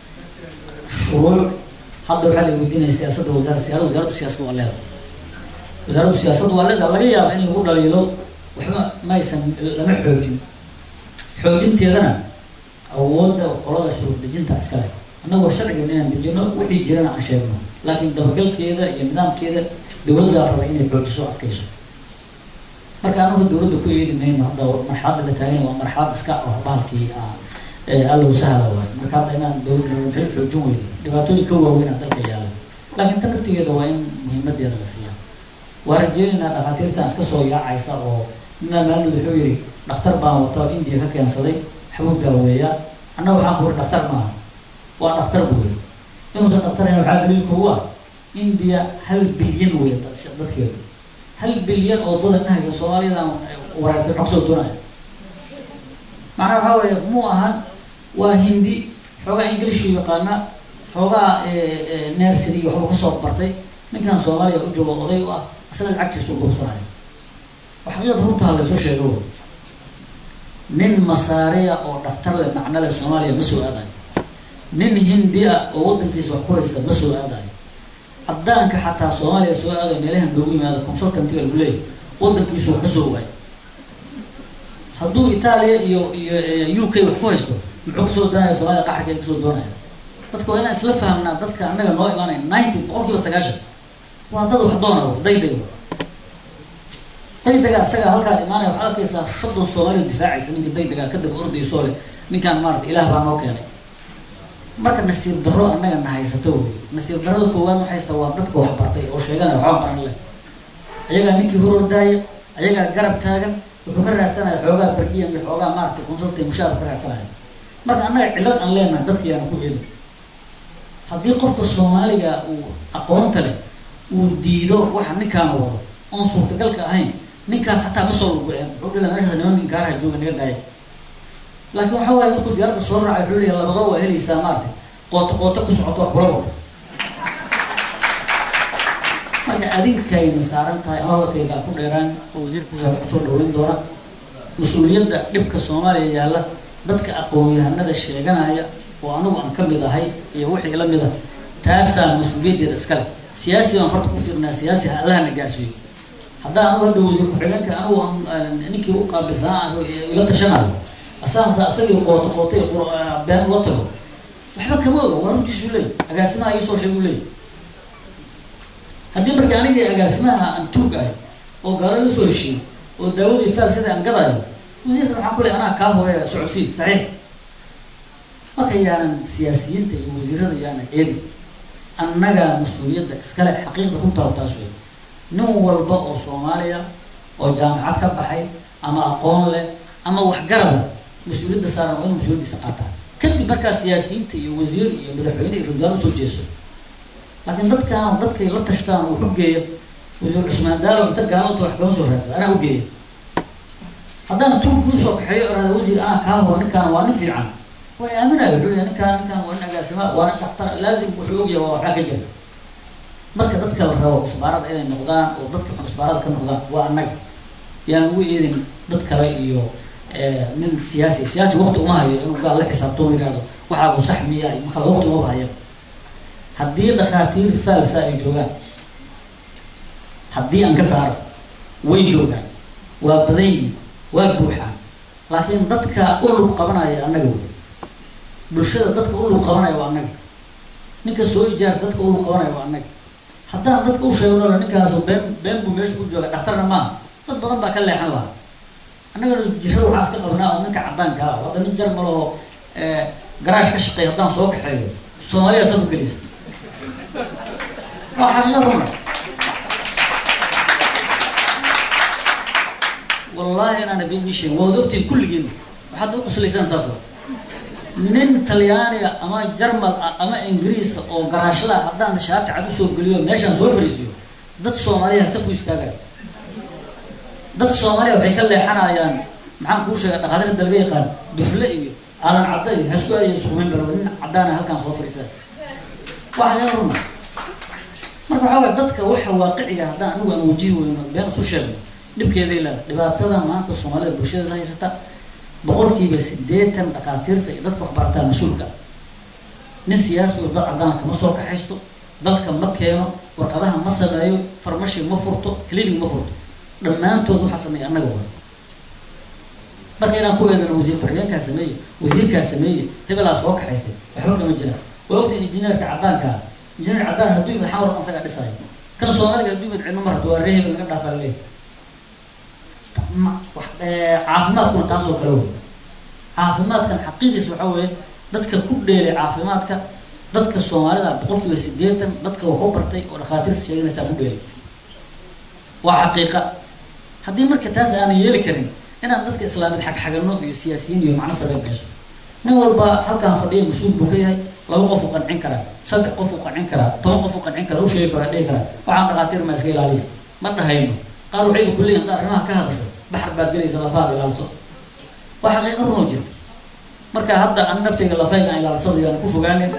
shuruuc hadda waxaa la weydiinaya siyaasadda wasaaradda siyaasadda waa leedahay wasaaradda siyaasadda waa leedahay laga yaabo in lagu dhaliilo waxba ma aysan lama xoojinteedana awoodda qolada shuruuc dejinta iskale annagu sharcigan inaan dejino wixii jirana aan sheegno laakiin dabagalkeeda iyo nidaamkeeda dowladda raba inay xoojiso adkayso marka anagu dowladda ku eedinayno hadda marxaladda la taagan waa marxalad iska ah baalkii allow sahla waa marka hadda inaan dowladda xoojin weydo dhibaatooyin ka waaweyn dalka yaala laakiin tan naftigeeda waa in muhiimadeeda la siiyaa waa rajeynaynaa dhakhaatiirtan iska soo yaacaysa oo ninaa maalin wuxuu yidhi dhakhtar baan wata India ka keensaday xabuu daaweeya annaga waxaan ku dhakhtar maaha waa dhakhtar buuy inuusan dhakhtarina waxaa daliilku u ah India 1 bilyan weeye dadkeedu 1 bilyan oo dollar nahayo Soomaalida waraartay xogso doonaya macnaha waxa weeye muu ahan waa hindi xoogaa English yaqaana xoogaa nursery iyo wuxuu ka soo bartay ninkan Soomaaliya u joogo oday u ah asal lacagtiisu ugu saaray waxaad runta la soo sheego nin masaariya oo dhakhtar la macnada Soomaaliya ma soo aaday nin hindi oo wadankiisa wax ku haysta ma soo aaday haddaanka xataa Soomaaliya soo aaday meelaha loogu yimaado consultantiga lagu leeyahay wadankiisu ka soo waay hadduu Itaaliya iyo UK wax ku haysto muxuu ka soo daanaya Soomaaliya qaxarkeeda ka soo doonaya dadka waa inaan isla fahamnaa dadka annaga noo imaanay 90% waa dad wax doonaya daydaga asaga halkaa imaanaya waxaa arkaysaa shadon Soomaaliya difaacaysa ninka daydaga ka daba ordayso leh ninkaan maarta ilaah baa noo keenay marka nasiib darro annaga nahaysato wey nasiib darrada koowaad waxay haystaa waa dadka wax bartay oo sheeganaya waxba baran leh ayagaa ninkii hor ordaaya ayagaa garab taagan wuxuu ka raadsanaya xoogaa bardiya iyo xoogaa maarta consulting mushaar ka raadsanaya marka annaga cilad aan leenahay dadkii aan ku eedo haddii qofka Soomaaliga uu aqoonta leh uu diido waxa ninkaan wado oon suurtagalka ahayn ninkaas xataa ma soo lugeen wuxuu dhilaa meesha niman gaaraha jooga naga daaya laakiin waxa waaye markuu diyaaradda soo raacay wuxuu leeyahay labadoo waa helaysaa maartay qoota ku socoto wax kula wado marka adinkayna saaran tahay ama hadalkayga ku dheeraan oo wasiirku soo dhaweyn doona mas-uuliyadda dhibka Soomaaliya yaalla dadka aqoon-yahanada sheeganaya oo anigu aan ka mid ahay iyo wixii la mid ah taasaa mas-uuliyaddeeda iskale siyaasi baan farta ku fiirnaa siyaasi Allahna gaarsiiyo haddaan anigu hadda wasiir ku-xigeenka anigu ninkii u qaabilsanaa ila tashanayo asagii qootay been la tago waxba kama oga waa runtiisu leeyahay agaasimaha ii soo sheeguu leeyahay haddii marka anigii agaasimaha aan tuugahay oo gaaro la soo heshiiyey oo daawadii faal sida aan gadayo wasiirka waxaan ku leeyahay anaa kaa hooya socodsiin saxiix marka yaanan siyaasiyiinta iyo wasiirada yaanan eedin annagaa mas-uuliyadda iskale xaqiiqda runtaa taas wey. nin walba oo soomaaliya oo jaamacad ka baxay ama aqoon leh ama waxgarada mas-uuliyadda saaran waa inuu mas-uuliyaddiisa qaataa. kadib markaa siyaasiyiinta iyo wasiir iyo madaxweyne iyo ra-iisul wasaare usoo jeeso. laakiin dadkay la tashtaan uu xugeeya wasiir cusmaan daalo inta gaalanta wax kama soo raadsada anaa ugeeya. haddaan tun kuu soo kaxeeyo orahda wasiir anaa kaa hor ninkaan waa nin fiican way aaminayo wuxuu yahay ninkaan waa nin agaasima waa nin dhakhtar laazim wuxuu ogyahay waa waxaa ka jira. marka dadka la rabo isbaarada inay noqdaan oo dadka xun isbaarada ka noqdaan waa annaga. yaan ugu eedin dad kale iyo nin siyaasi waqti uma hayo inuu gaal la xisaabto oo yidhahdo waxaa uu sax miya marka waqti uma hayo. haddii dhakhaatiir faalsa ay joogaan haddii aan ka saaro way joogaan waa badan yihiin waa buuxaan laakiin dadka ulug qabanaya annaga wey. bulshada dadka ulug qabanaya waa annaga. ninka soo ijaar dadka ulug qabanaya waa annaga. haddaan dadka u sheegno ninkaasu been buu meesha ku jooga dhakhtarna maaha dad badan baa ka leexan lahaa. annagana jirada waxaa iska qabnaa oo ninka caddaanka ah hadda nin jarmal oo garaash ka shaqeeya haddaan soo kaxeeyo soomaaliya saf u gelisa waa xaqiiqa runa. wallaahi inaana been ii sheegin waad ogtihiin kulligiin waxaad u quslaysaan saas wa. nin talyaaniga ama jarmal ah ama ingiriis oo garaashlaha haddaan shaati cad usoo geliyo meeshaan soo fariisiyo dad soomaaliya saf u istaagaya. dad soomaaliya waxay ka leexanayaan maxaan kuu sheega dhakhaatiirta laga yaqaan dufle iyo aadan cadda iyo hasku ayo iskumin baro nin caddaana halkaan soo fariisada waa xaqiiqa runa. marka waxaa waay dadka waxa waaqiciga haddaan anigu aan wajihi weyno been isu sheegno dhibkeeday leedahay. dhibaatada maanta soomaalida bulshada haysata 80% dhakhaatiirta iyo dadka waxbarataa mas-uulka. nin siyaasi oo dad caddaana kama soo kaxaysto dalka ma keeno warqadaha ma sameeyo farmashi ma furto clinic ma furto dhammaantood waxaa sameeya annaga wa. marka inaan ku eedano wasiir ku-xigeenkaa sameeye wasiirkaa sameeye hebelaa soo kaxaystay waxba kama jiraan. waa ogtiin injineerka caddaanka ah injineer caddaan hadduu yimid xawar asagaa dhisaayo kan soomaaliga hadduu yimid cidno mar hadda waa ree hebel laga dhaafaa laleeyahay. caafimaadkuna taasoo kale wey. caafimaadkan xaqiidiis waxaa weeye dadka ku dheelay caafimaadka dadka soomaalida 80% dadka waxu bartay oo dhakhaatiirta sheeganaysaa ku dheelay waa xaqiiqa. haddii marka taas aanan yeeli karin inaan dadka islaamid xagxagano iyo siyaasiyiin iyo macno sabeen meesho nin walba halkaan fadhiya mas-uul buu ka yahay 2 qof uu qancin karaa 3 qof uu qancin karaa 10 qof uu qancin karaa u sheegi karaa dhihi karaa waxaan dhakhaatiir ma iska ilaaliya ma dhahayno qaar waxay ku leeyihiin qaar arrimaha ka hadasho baxar baad gelaysa lafaad ilaalso waa xaqiiqa runoo jirta. marka hadda aan naftayga lafayga aan ilaalsado yaan ku fogaanin.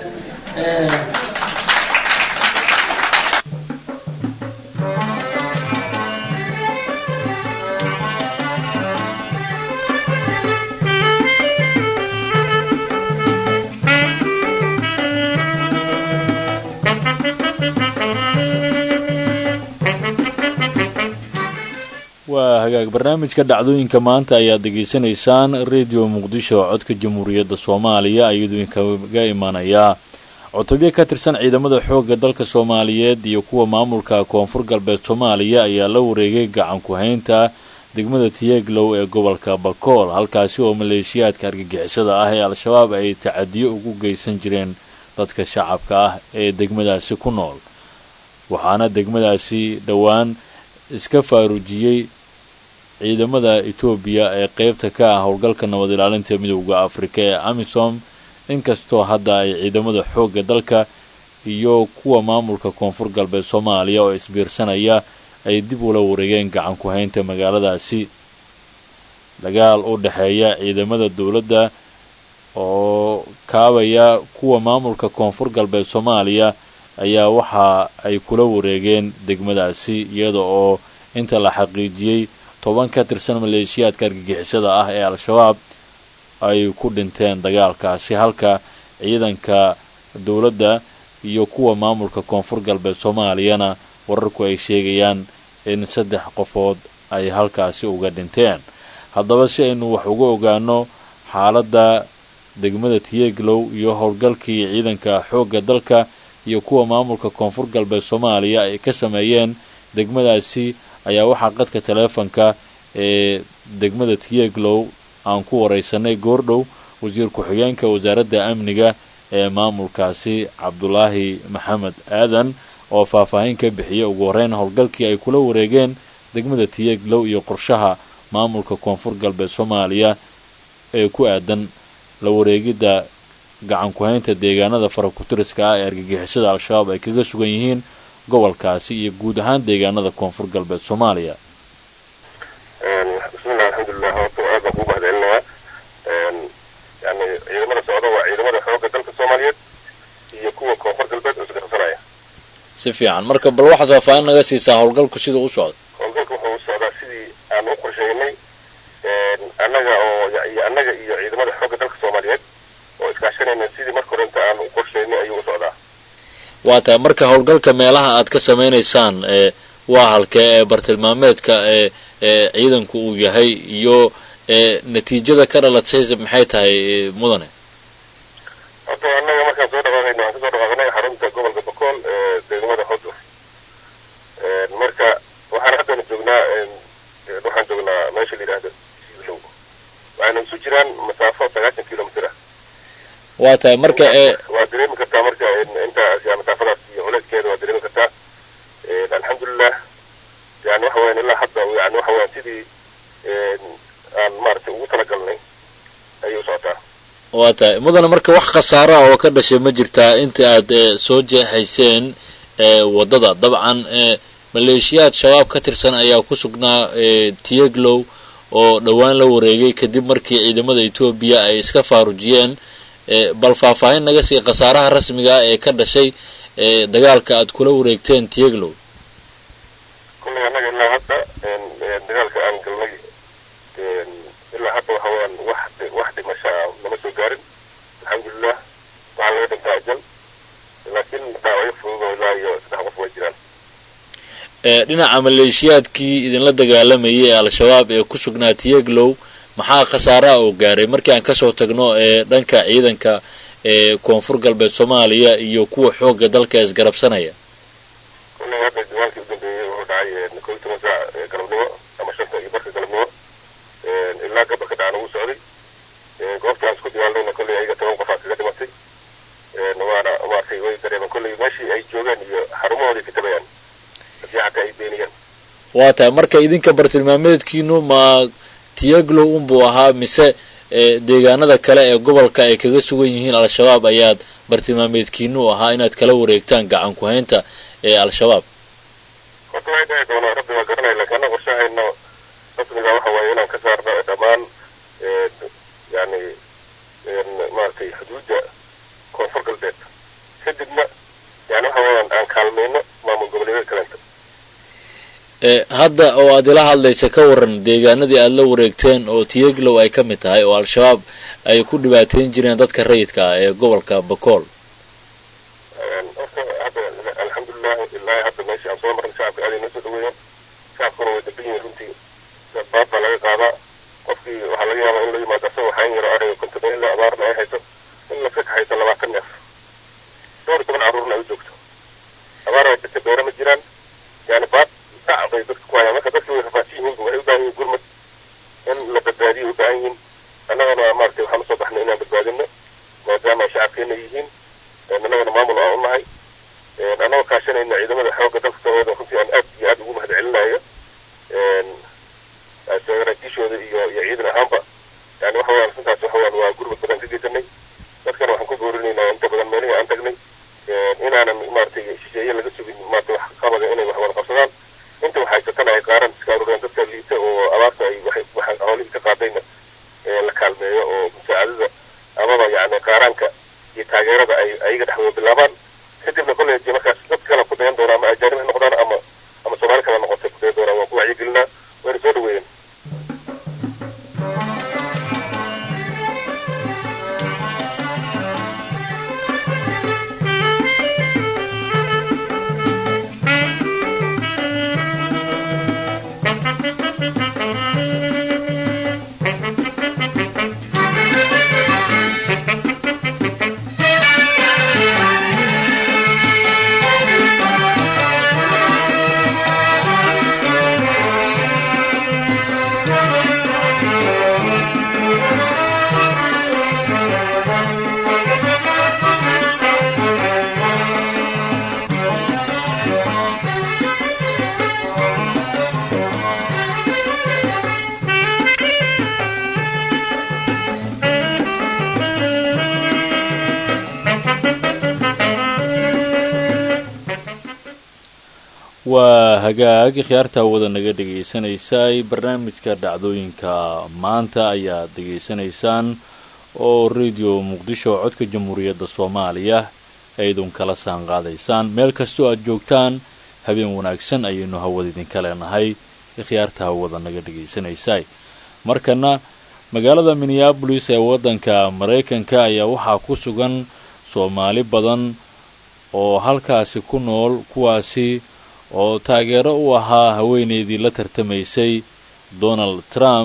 waa hagaag barnaamijka dhacdooyinka maanta ayaad degeysanaysaan radio muqdisho codka jamhuuriyadda soomaaliya ayadoo inkaga imaanayaa cutubyo ka tirsan ciidamada xoogga dalka soomaaliyeed iyo kuwa maamulka koonfur galbeed soomaaliya ayaa la wareegay gacan ku-haynta degmada Tiyeglow ee gobolka Bakool halkaasi oo maleeshiyaadka argagixisada ah ee al-shabaab ay tacadiyo ugu geysan jireen dadka shacabka ah ee degmadaasi ku nool. waxaana degmadaasi dhowaan iska faarujiyay ciidamada Itoobiya ee qaybta ka ah howlgalka nabad ilaalinta midowga Afrika ee AMISOM inkastoo hadda ay ciidamada xoogga dalka iyo kuwa maamulka koonfur galbeed Soomaaliya oo isbiirsanaya ay dib ula wareegeen gacan ku haynta magaaladaasi. dagaal u dhaxeeya ciidamada dawladda oo kaabaya kuwa maamulka koonfur galbeed Soomaaliya ayaa waxa ay kula wareegeen degmadaasi iyada oo inta la xaqiijiyay 10 ka tirsan maleeshiyaadka argagixisada ah ee al-shabaab ay ku dhinteen dagaalkaasi halka ciidanka dawladda iyo kuwa maamulka koonfur galbeed Soomaaliyana wararku ay sheegayaan in 3 qofood ay halkaasi uga dhinteen. haddaba si aynu wax uga ogaano xaaladda degmada Tiyeglow iyo howlgalkii ciidanka xoogga dalka iyo kuwa maamulka koonfur galbeed Soomaaliya ay ka sameeyeen degmadaasi ayaa waxaa qadka teleefanka ee degmada Tiyeglow aan ku wareysanay goordhow wasiir ku-xigeenka wasaaradda amniga ee maamulkaasi cabdulaahi maxamed aadan oo faahfaahin ka bixiyay ugu horeyn howlgalkii ay kula wareegeen degmada Tiyaglow iyo qorshaha maamulka koonfur galbeed Soomaaliya ee ku aadan la wareegida gacan ku haynta deegaanada farakutiriska ah ee argagixisada al-shabaab ay kaga sugan yihiin gobolkaasi iyo guud ahaan deegaanada koonfur galbeed Soomaaliya. bismillah alxamdulilah horta aad baan ugu mahadcelinayaa yani ciidamada socda waa ciidamada xoogga dalka Soomaaliyeed iyo kuwa koonfur galbeed oo isgarabsanaya si fiican marka bal waxaad faahfaahin naga siisaa howlgalku sida uu socdo. howlgalku wuxuu u socdaa sidii aan u qorsheynay annaga iyo ciidamada xoogga dalka Soomaaliyeed oo iskaashanayna sidii marka hore inta aan u qorsheynay ayuu u socdaa. waa tahay marka howlgalka meelaha aad ka samaynaysaan waa halkee ee bartilmaameedka ciidanku uu yahay iyo natiijada ka dhalatay maxay tahay mudane? horta annaga markaan soo dhaqaaqayna waxaan kasoo dhaqaaqnay xarunta gobolka Bakool degmada Xudur marka waxaan haddana joognaa meesha la yidhaahdo Tiyaglow waxayna isu jiraan masaafo 90 kilomitir ah. waa tahay marka waa dareemi kartaa marka inta masaafadaas iyo culeyskeeda waa dareemi kartaa alxamdulilah yani waxa weeyaan ilaa hadda yani waxa weeyaan sidii aan maaragtay ugu talagalnay ayuu socotaa. waa tahay mudane marka wax khasaaro ah oo ka dhashay ma jirtaa inta aad soo jeexayseen wadada dabcan maleeshiyaad shabaab ka tirsan ayaa ku sugnaa Tiyaglow oo dhawaan la wareegay kadib markii ciidamada Itoobiya ay iska faarujiyeen bal faahfaahin naga sii khasaaraha rasmiga ah ee ka dhashay dagaalka aad kula wareegteen Tiyaglow. kullay annaga ilaa hadda dagaalka aan galnay ilaa hadda waxa weeyaan wax dhimasho lama soo gaarin alxamdulilah waxaa laga dhintaa ajal laakiin dhaawacyo fudud oo ilaa iyo 3 qof way jiraan. dhinaca maleeshiyaadkii idinla dagaalamayay ee al-shabaab ee ku sugnaa Tiyaglow maxaa khasaaraha oo gaaray markii aan kasoo tagno dhanka ciidanka koonfur galbeed Soomaaliya iyo kuwa xoogga dalka isgarabsanaya? kullay hadda dagaalkii u dambeeyay wuxuu dhacay 12 saac galabnimo ama 5 iyo barka galabnimo ilaa gabarka dhacna wuu socday goobta aan isku dagaalayna kullay ayaga 10 qof kaga dhimatay waana maartay way dareemaan kullay meeshii ay joogaan iyo xarumahoodii ka tabayaan haddii xataa ay beeniyaan. waa tahay marka idinka bartilmaameedkiinu ma Tiyaglow unbuu ahaa mise deegaanada kale ee gobolka ay kaga sugan yihiin al-shabaab ayaad bartilmaameedkiinu ahaa inaad kala wareegtaan gacan ku haynta al-shabaab? horta way dhici doonaa rabbi waa garanaya laakiin annaga qorshahayna rasmiga waxa waaye inaan ka saarno dhammaan yani maaragtay xuduudda koonfur galbeed kadibna yani waxa weeyaan aan kaalmayno maamul goboleedyada kalenta. hadda oo aad ila hadlaysa ka waran deegaanadii aad la wareegteen oo Tiyaglow ay ka mid tahay oo al-shabaab ay ku dhibaateyn jireen dadka rayidka ah ee gobolka Bakool. alxamdulilah ilaa hadda meeshii aan soo marnay shacabka aad ay noo soo dhaweeyeen shacabkuna way damban yihiin runtii baad baa laga qaadaa qofkii waxaa laga yaabaa in la yimaado asagoo waxaan yaro ariga konton ilaa abaarna ay hayso in la ka kaxayso 20 neef 12 carruurna ay u joogto abaar ay jirta beero ma jiraan yani baad bay dadka ku hayaan marka dadka way rafaadsan yihiin waxay u baahan yihiin gurmad in la badbaadiyo u baahan yihiin annagana maaragtay waxaan usoo baxnay inaan badbaadino maadaama ay shacabkeena yihiin annagana maamul aan u nahay annagoo kaashanayna ciidamada xoogga dalka Soomaaliyeed runtii aan aad iyo aad ugu mahadcelinayo saraakiishooda iyo ciidan ahaanba yani waxa weeyaan runtaas waxa weeyaan waa gurmad badan ka geysanay dadkana waxaan ku boorinaynaa inta badan meelihii aan tagnay inaanan maaragtay shisheeye laga sugin maaragtay wax qabada inay wax wada qabsadaan inta waxay haysatana ay qaaran iska aruuriyaan dadka liita oo abaarta ay waxay hawlihii ka qaadayna la kaalmeeyo oo musaacadada amaba yani qaaraanka iyo taageerada ay ayaga dhexdooda bilaabaan kadibna kolley markaas dad kale ku dayan doonaa ama ajaanib ha noqdaan ama Soomaali kale noqotay ku dayan doonaa waan ku wacyigelinaa wayna soo dhaweeyeen. waa hagaag khiyaarta wada naga dhagaysanaysay barnaamijka dhacdooyinka maanta ayaad dhegaysanaysaan oo radio muqdisho codka jamhuuriyadda soomaaliya aydun kala saan qaadaysaan meel kastoo aad joogtaan habeen wanaagsan ayaynu hawada idinka leenahay khiyaarta wada naga dhegaysanaysay markana magaalada Minneapolis ee waddanka Mareykanka ayaa waxaa ku sugan Soomaali badan oo halkaasi ku nool kuwaasi oo taageero u ahaa haweeneydii la tartamaysay Donald Trump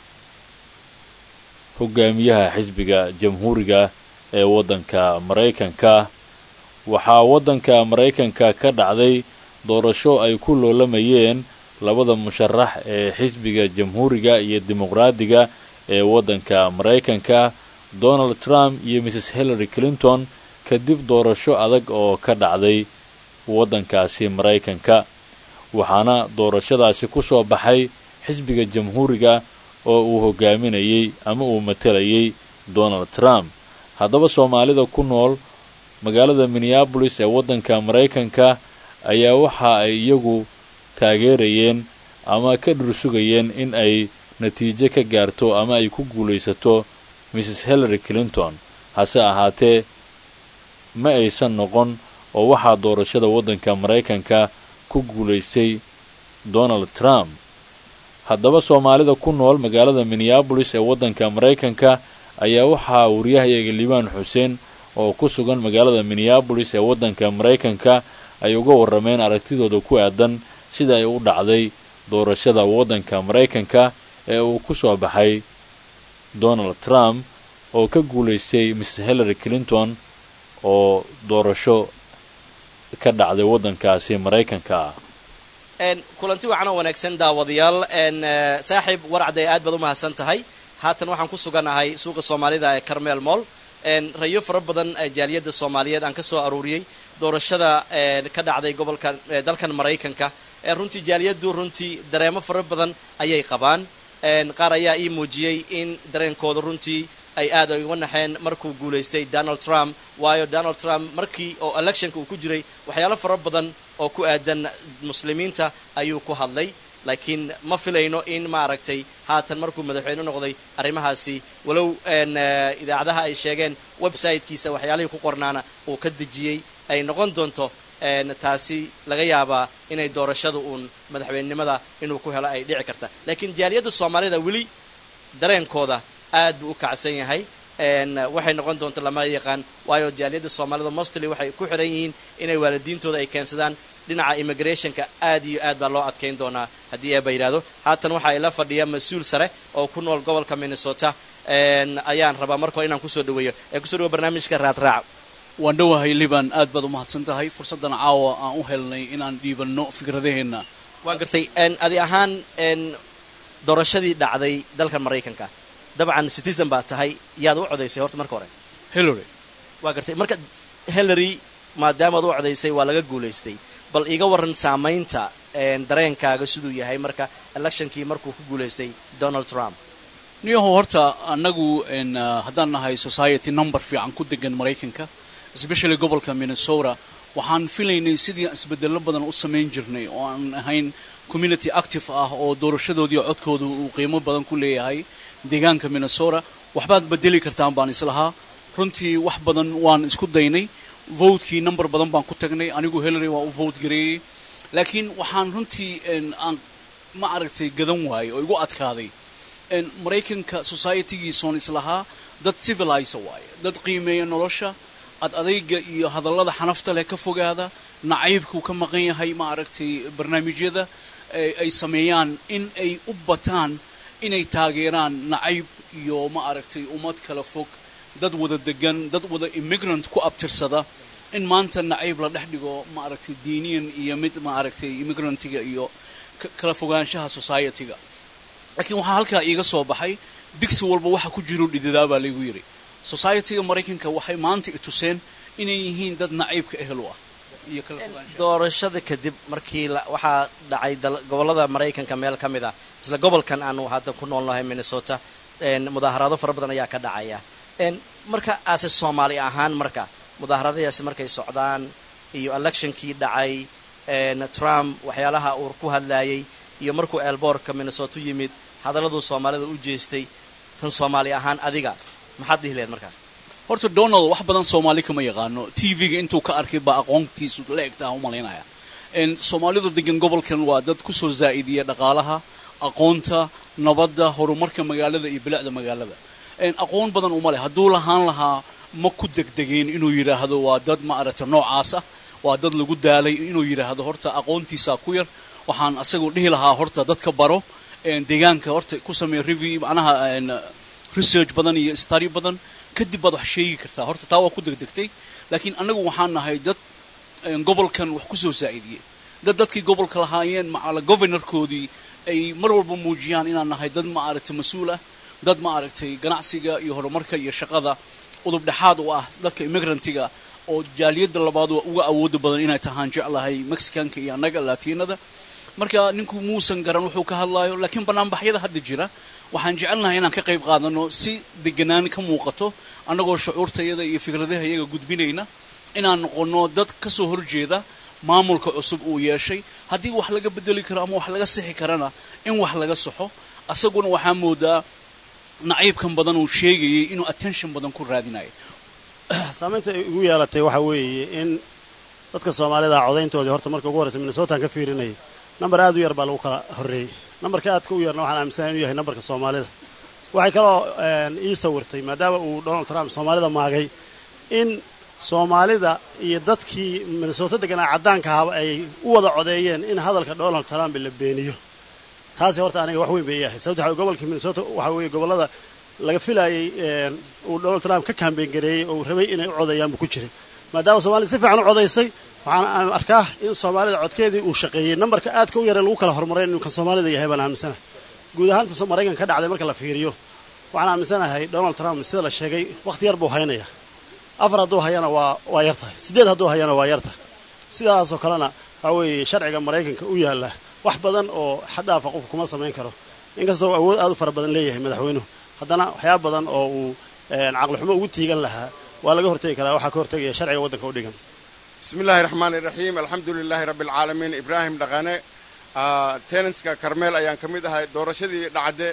hogaamiyaha xisbiga jamhuuriga ee waddanka Mareykanka waxaa waddanka Mareykanka ka dhacday doorasho ay ku loolamayeen labada musharax ee xisbiga jamhuuriga iyo dimuqraadiga ee waddanka Mareykanka Donald Trump iyo Mrs Hillary Clinton kadib doorasho adag oo ka dhacday waddankaasi Mareykanka waxaana doorashadaasi ku soo baxay xisbiga jamhuuriga oo uu hogaaminayay ama uu matalayay Donald Trump haddaba Soomaalida ku nool magaalada Minneapolis ee waddanka Mareykanka ayaa waxa ay iyagu taageerayeen ama ka dhursugayeen in ay natiijo ka gaarto ama ay ku guulaysato Mrs Hillary Clinton hase ahaatee ma aysan noqon oo waxaa doorashada waddanka Mareykanka ku guulaystay Donald Trump haddaba Soomaalida ku nool magaalada Minneapolis ee waddanka Mareykanka ayaa waxaa wariyahayaga Liibaan Xuseen oo ku sugan magaalada Minneapolis ee waddanka Mareykanka ay uga warrameen aragtidooda ku aadan sida ay u dhacday doorashada waddanka Mareykanka ee uu ku soo baxay Donald Trump oo ka guulaystay Mrs Hillary Clinton oo doorasho ka dhacday waddankaasi Mareykanka kulanti waxaan wanaagsan daawadayaal saaxiib warcad aad baad u mahadsan tahay haatan waxaan ku suganahay suuqa Soomaalida ee Carmel Mall rayo fara badan jaaliyada Soomaaliyeed aan ka soo aruuriyay doorashada ka dhacday gobolka dalkan Mareykanka runtii jaaliyadu runtii dareemo fara badan ayay qabaan qaar ayaa ii muujiyay in dareenkooda runtii ay aad uga naxeen markuu guulaystay Donald Trump waayo Donald Trump markii oo electionka uu ku jiray waxyaalo fara badan oo ku aadan muslimiinta ayuu ku hadlay laakiin ma filayno in ma aragtay haatan markuu madaxweyne noqday arrimahaasi walow idaacadaha ay sheegeen website-kiisa waxyaalihii ku qornaana uu ka dejiyay ay noqon doonto taasi laga yaabaa inay doorashada uun madaxweynenimada inuu ku helo ay dhici karta laakiin jaaliyada Soomaalida weli dareenkooda aad buu u kacsan yahay waxay noqon doonto lama yaqaan waayo jaaliyada Soomaalida mostly waxay ku xiran yihiin inay waalidiintooda ay keensadaan dhinaca immigrationka aad iyo aad baa loo adkeyn doonaa haddii ay yiraahdo haatan waxa ay la fadhiya mas'uul sare oo ku nool gobolka Minnesota ayaan rabaa markoo inaan ku soo dhaweeyo barnaamijka raadraac waan dhawahay Liban aad baad u mahadsan tahay fursadan caawa aan u helnay inaan dhiibano fikradaheena waan gartay adi ahaan doorashadii dhacday dalka Mareykanka dabcan citizen baa tahay yaad u codeysay horta marka hore Hillary waa gartay marka Hillary maadaama aad u codeysay waa laga guulaystay bal iga waran saameynta dareenkaaga siduu yahay marka electionkii markuu ku guulaystay Donald Trump niyahow horta anagu haddaan nahay society number fiican ku degan Mareykanka especially gobolka Minnesota waxaan filaynay sidii isbedelo badan u sameyn jirnay oo aan ahayn community active ah oo doorashadoodii codkoodu uu qiimo badan ku leeyahay deegaanka Minnesota waxbaad bedeli kartaan baan islahaa runtii wax badan waan isku daynay vote-kii number badan baan ku tagnay anigu Hillary waa u vote gareeyay laakiin waxaan runtii aan ma aragtay gadan waayay oo igu adkaaday Mareykanka society-giisoon islahaa dad civilized waay dad qiimeeya nolosha adayga iyo hadallada xanafta leh ka fogaada nacaybku ka maqan yahay ma aragtay barnaamijyada ay sameeyaan in ay u bataan inay taageeraan nacayb iyo ma aragtay ummad kala fog dad wada degan dad wada immigrant ku abtirsada in maanta nacayb la dhex dhigo ma aragtay diiniyan iyo mid ma aragtay immigrantiga iyo kala fogaanshaha society-ga laakiin waxaa halkaa iiga soo baxay digsi walba waxa ku jiro dhididaa baa laygu yiri society-ga Mareykanka waxay maanta ituseen inay yihiin dad nacaybka ehel u ah iyo kala fogaanshaha doorashada kadib markii waxaa dhacay gobolada Mareykanka meel ka mid ah isla gobolkan aanu hadda ku noolnahay Minnesota mudaaharaado fara badan ayaa ka dhacaya marka aase Soomaali ahaan marka mudaaharaadayaasi markay socdaan iyo electionkii dhacay Trump waxyaalaha uu ku hadlayay iyo markuu elboorka Minnesota yimid hadalladuu Soomaalida u jeestay tan Soomaali ahaan adiga maxaad dhihi lahayd markaa horta Donald wax badan Soomaali kama yaqaano TV-ga intuu ka arkay ba aqoontiisu leegtaa u maleynaya Soomaalidu degan gobolkan waa dad ku soo zaa'idiya dhaqaalaha aqoonta nabadda horumarka magaalada iyo bilicda magaalada aqoon badan uma leh hadduu lahaan lahaa ma ku degdegeen inuu yiraahdo waa dad ma aragta noocaas ah waa dad lagu daalay inuu yiraahdo horta aqoontiisa ku yar waxaan asagu dhihi lahaa horta dadka baro deegaanka horta ku sameeyo review macnaha research badan iyo study badan kadib baad wax sheegi kartaa horta taa waa ku degdegtay laakiin anagu waxaan nahay dad gobolkan wax ku soo zaaidiyay dadkii gobolka lahaayeen macala governorkoodii ay mar walba muujiyaan inaan nahay dad ma aragtay mas'uul ah dad ma aragtay ganacsiga iyo horumarka iyo shaqada udub dhaxaad u ah dadka immigrantiga oo jaaliyada labaad uga awood badan inay tahaan jeclahay Mexicanka iyo anaga Latinada marka ninku muusan garan wuxuu ka hadlayo laakiin banaanbaxyada hadda jira waxaan jecelnahay inaan ka qayb qaadano si deganaan ka muuqato anagoo shucuurtayada iyo fikradaha iyaga gudbinayna inaan noqono dad ka soo horjeeda maamulka cusub uu yeeshay haddii wax laga bedeli karo ama wax laga sixi karana in wax laga saxo asaguna waxaa moodaa naciibkan badan uu sheegayay inuu attention badan ku raadinayo saamaynta ugu yeelatay waxa weeye in dadka Soomaalida codayntoodii horta markii ugu horreysay Minnesota ka fiirinay number aad u yar baa lagu kala horeeyay numberka aad ka u yarna waxaan aaminsanahay inuu yahay numberka Soomaalida waxay kaloo ii sawirtay maadaama uu Donald Trump Soomaalida maagay in Soomaalida iyo dadkii Minnesota deganaa cadaanka ah ay u wada codeeyeen in hadalka Donald Trump la beeniyo taasi horta aniga wax weyn bay yahay sababtoo gobolka Minnesota waxa weeye gobolada laga filayay uu Donald Trump ka campaign gareeyay oo rabay inay u codeeyaan ku jiray maadaama Soomaalida si fiican u codeysay waxaan arkaa in Soomaalida codkeedii uu shaqeeyay numberka aad ka u yar lagu kala hormaray inuu kan Soomaalida yahay baan aaminsanahay guud ahaan Mareykanka ka dhacday marka la fiiriyo waxaan aaminsanahay Donald Trump sida la sheegay waqti yar buu haynaya afar hadduu hayana waa yartahay 8 hadduu hayana waa yartahay sidaas oo kalena waxa weeye sharciga Mareykanka u yaala wax badan oo xadaafa qof kuma sameyn karo inkastoo awood aad u fara badan leeyahay madaxweynuhu haddana waxyaabo badan oo uu aqal xumo ugu tiigan lahaa waa laga hortagi karaa waxa ka hortagaya sharciga waddanka u dhigan bismillahir rahmanir rahim alhamdulillahi rabbil alamin ibrahim dhaqane tenanska Carmel ayaan kamid ahay doorashadii dhacday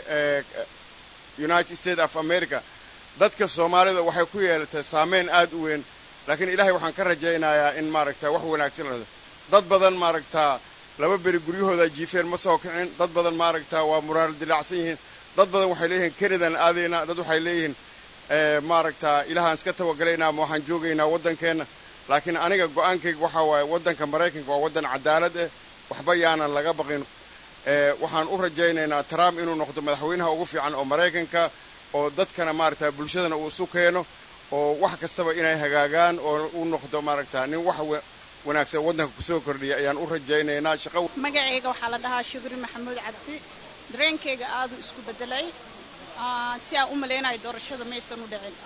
United States of America dadka Soomaalida waxay ku yeelatay saameyn aad u weyn laakiin ilaahay waxaan ka rajaynayaa in maaragta wax wanaagsan loo dad badan maaragta laba beri guryahooda jiifeen ma soo kicin dad badan maaragta waa murar dilacsan yihiin dad badan waxay leeyihiin Canada aadayna dad waxay leeyihiin maaragta ilaahan iska tawagaleynaa ma waxaan joogaynaa waddankeena laakiin aniga go'aankayga waxa waaye waddanka Mareykanka waa waddan cadaalad ah waxba yaanan laga baqin waxaan u rajaynaynaa Trump inuu noqdo madaxweynaha ugu fiican oo Mareykanka oo dadkana maaragta bulshadana uu isu keeno oo wax kastaba inay hagaagaan oo uu noqdo maaragta nin wax wanaagsan waddanka ku soo kordhiya ayaan u rajaynaynaa shaqo magacayga waxa la dhahaa Shukri Maxamuud Cabdi dareenkayga aad u isku bedelay si aan u maleynay doorashada maysan u dhicin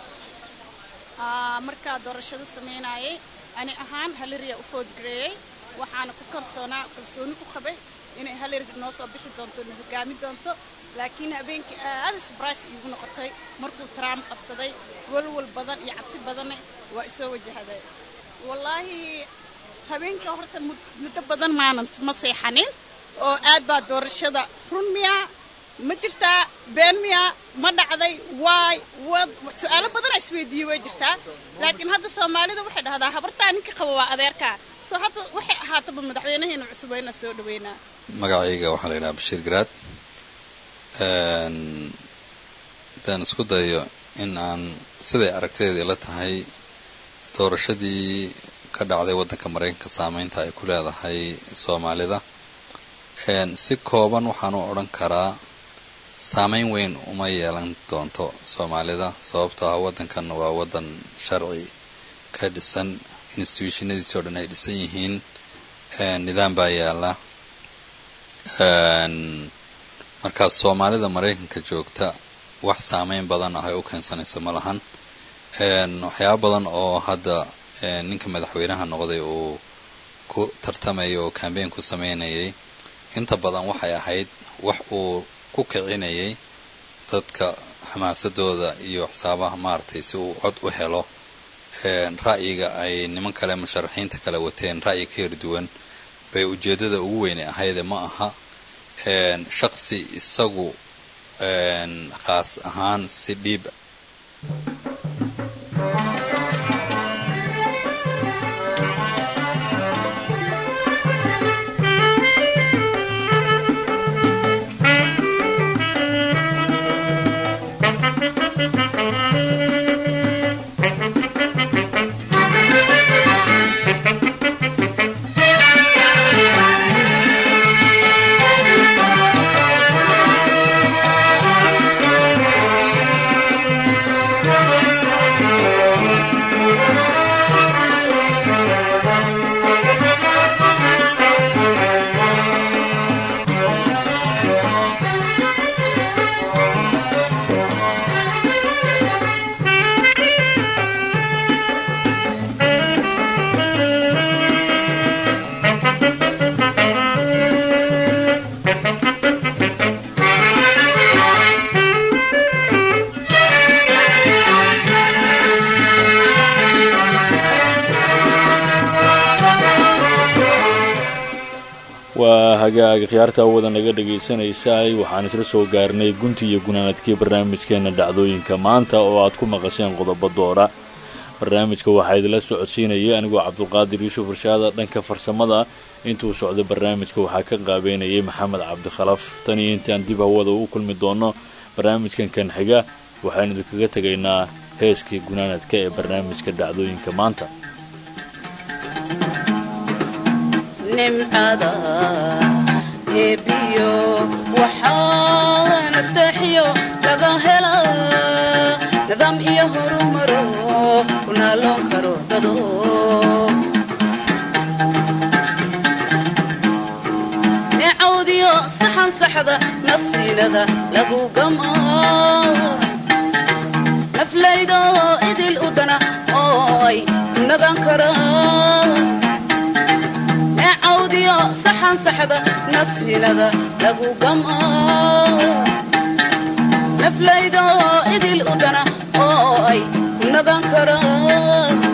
marka doorashada sameynayay ani ahaan Hillary u vote gareeyay waxaan ku kalsooni ku qabay inay Hillary noo soo bixi doonto hogaami doonto laakiin habeenkii aad surprise igu noqotay markuu Trump qabsaday walwal badan iyo cabsi badan waa isoo wajahday wallahi habeenkii horta muddo badan ma seexanin oo aad baa doorashada runmiya ma jirtaa been miya ma dhacday waay su'aalo badan isweydiiyay way jirtaa laakiin hadda Soomaalida waxay dhahdaa habartaa ninka qabo waa adeerka soo hadda waxay ahaataba madaxweynaheena cusub ayna soo dhaweynaa magacayga waxaa la yiraahdaa Bashir Garaad dan isku dayo in aan siday aragteedii la tahay doorashadii ka dhacday waddanka Mareykanka saameynta ay ku leedahay Soomaalida si kooban waxaan u oran karaa saameyn weyn uma yeelan doonto Soomaalida sababtoo ah waddankan waa waddan sharci ka dhisan institutionadiisa oo dhan ay dhisan yihiin nidaam baa yaala marka Soomaalida Mareykanka joogta wax saameyn badan ah ay u keensanayso ma lahan waxyaabo badan oo hadda ninka madaxweynaha noqday uu ku tartamay oo campaign ku sameynayay inta badan waxay ahayd wax uu ku kicinayay dadka xamaasadooda iyo xisaabaha maartay si uu cod u helo ra'yiga ay niman kale musharaxiinta kale wateen ra'yi ka yar duwan bay ujeedada ugu weyne ahayde ma aha shaqsi isagu khaas ahaan si dhiib hagaaga khiyaarta wada naga dhagaysanaysay waxaan isla soo gaarnay gunti iyo gunaanadkii barnaamijkeena dhacdooyinka maanta oo aad ku maqasheen qodobo doora barnaamijka waxaa idila socodsiinayay anigoo cabdulqaadir yuusuf irshaada dhanka farsamada intuu socday barnaamijka waxaa ka qaabeynayay maxamed cabdikhalaf tan iyo intaan dib hawada u kulmi doono barnaamijkan kan xiga waxaan idinkaga tegaynaa heeskii gunaanadka ee barnaamijka dhacdooyinka maanta nimcada eebiyo waxaan astaxiyo laga helaa nidaam iyo horumaro kuna loon karo dado ecawdiyo saxan saxda nasiinada lagu gamaa naflaydo idil udana ooy nagan karaa عوديو صحن صحدا نسيندا لغو قمآ نفلايدو إدي الأدنا أوي نغان كرا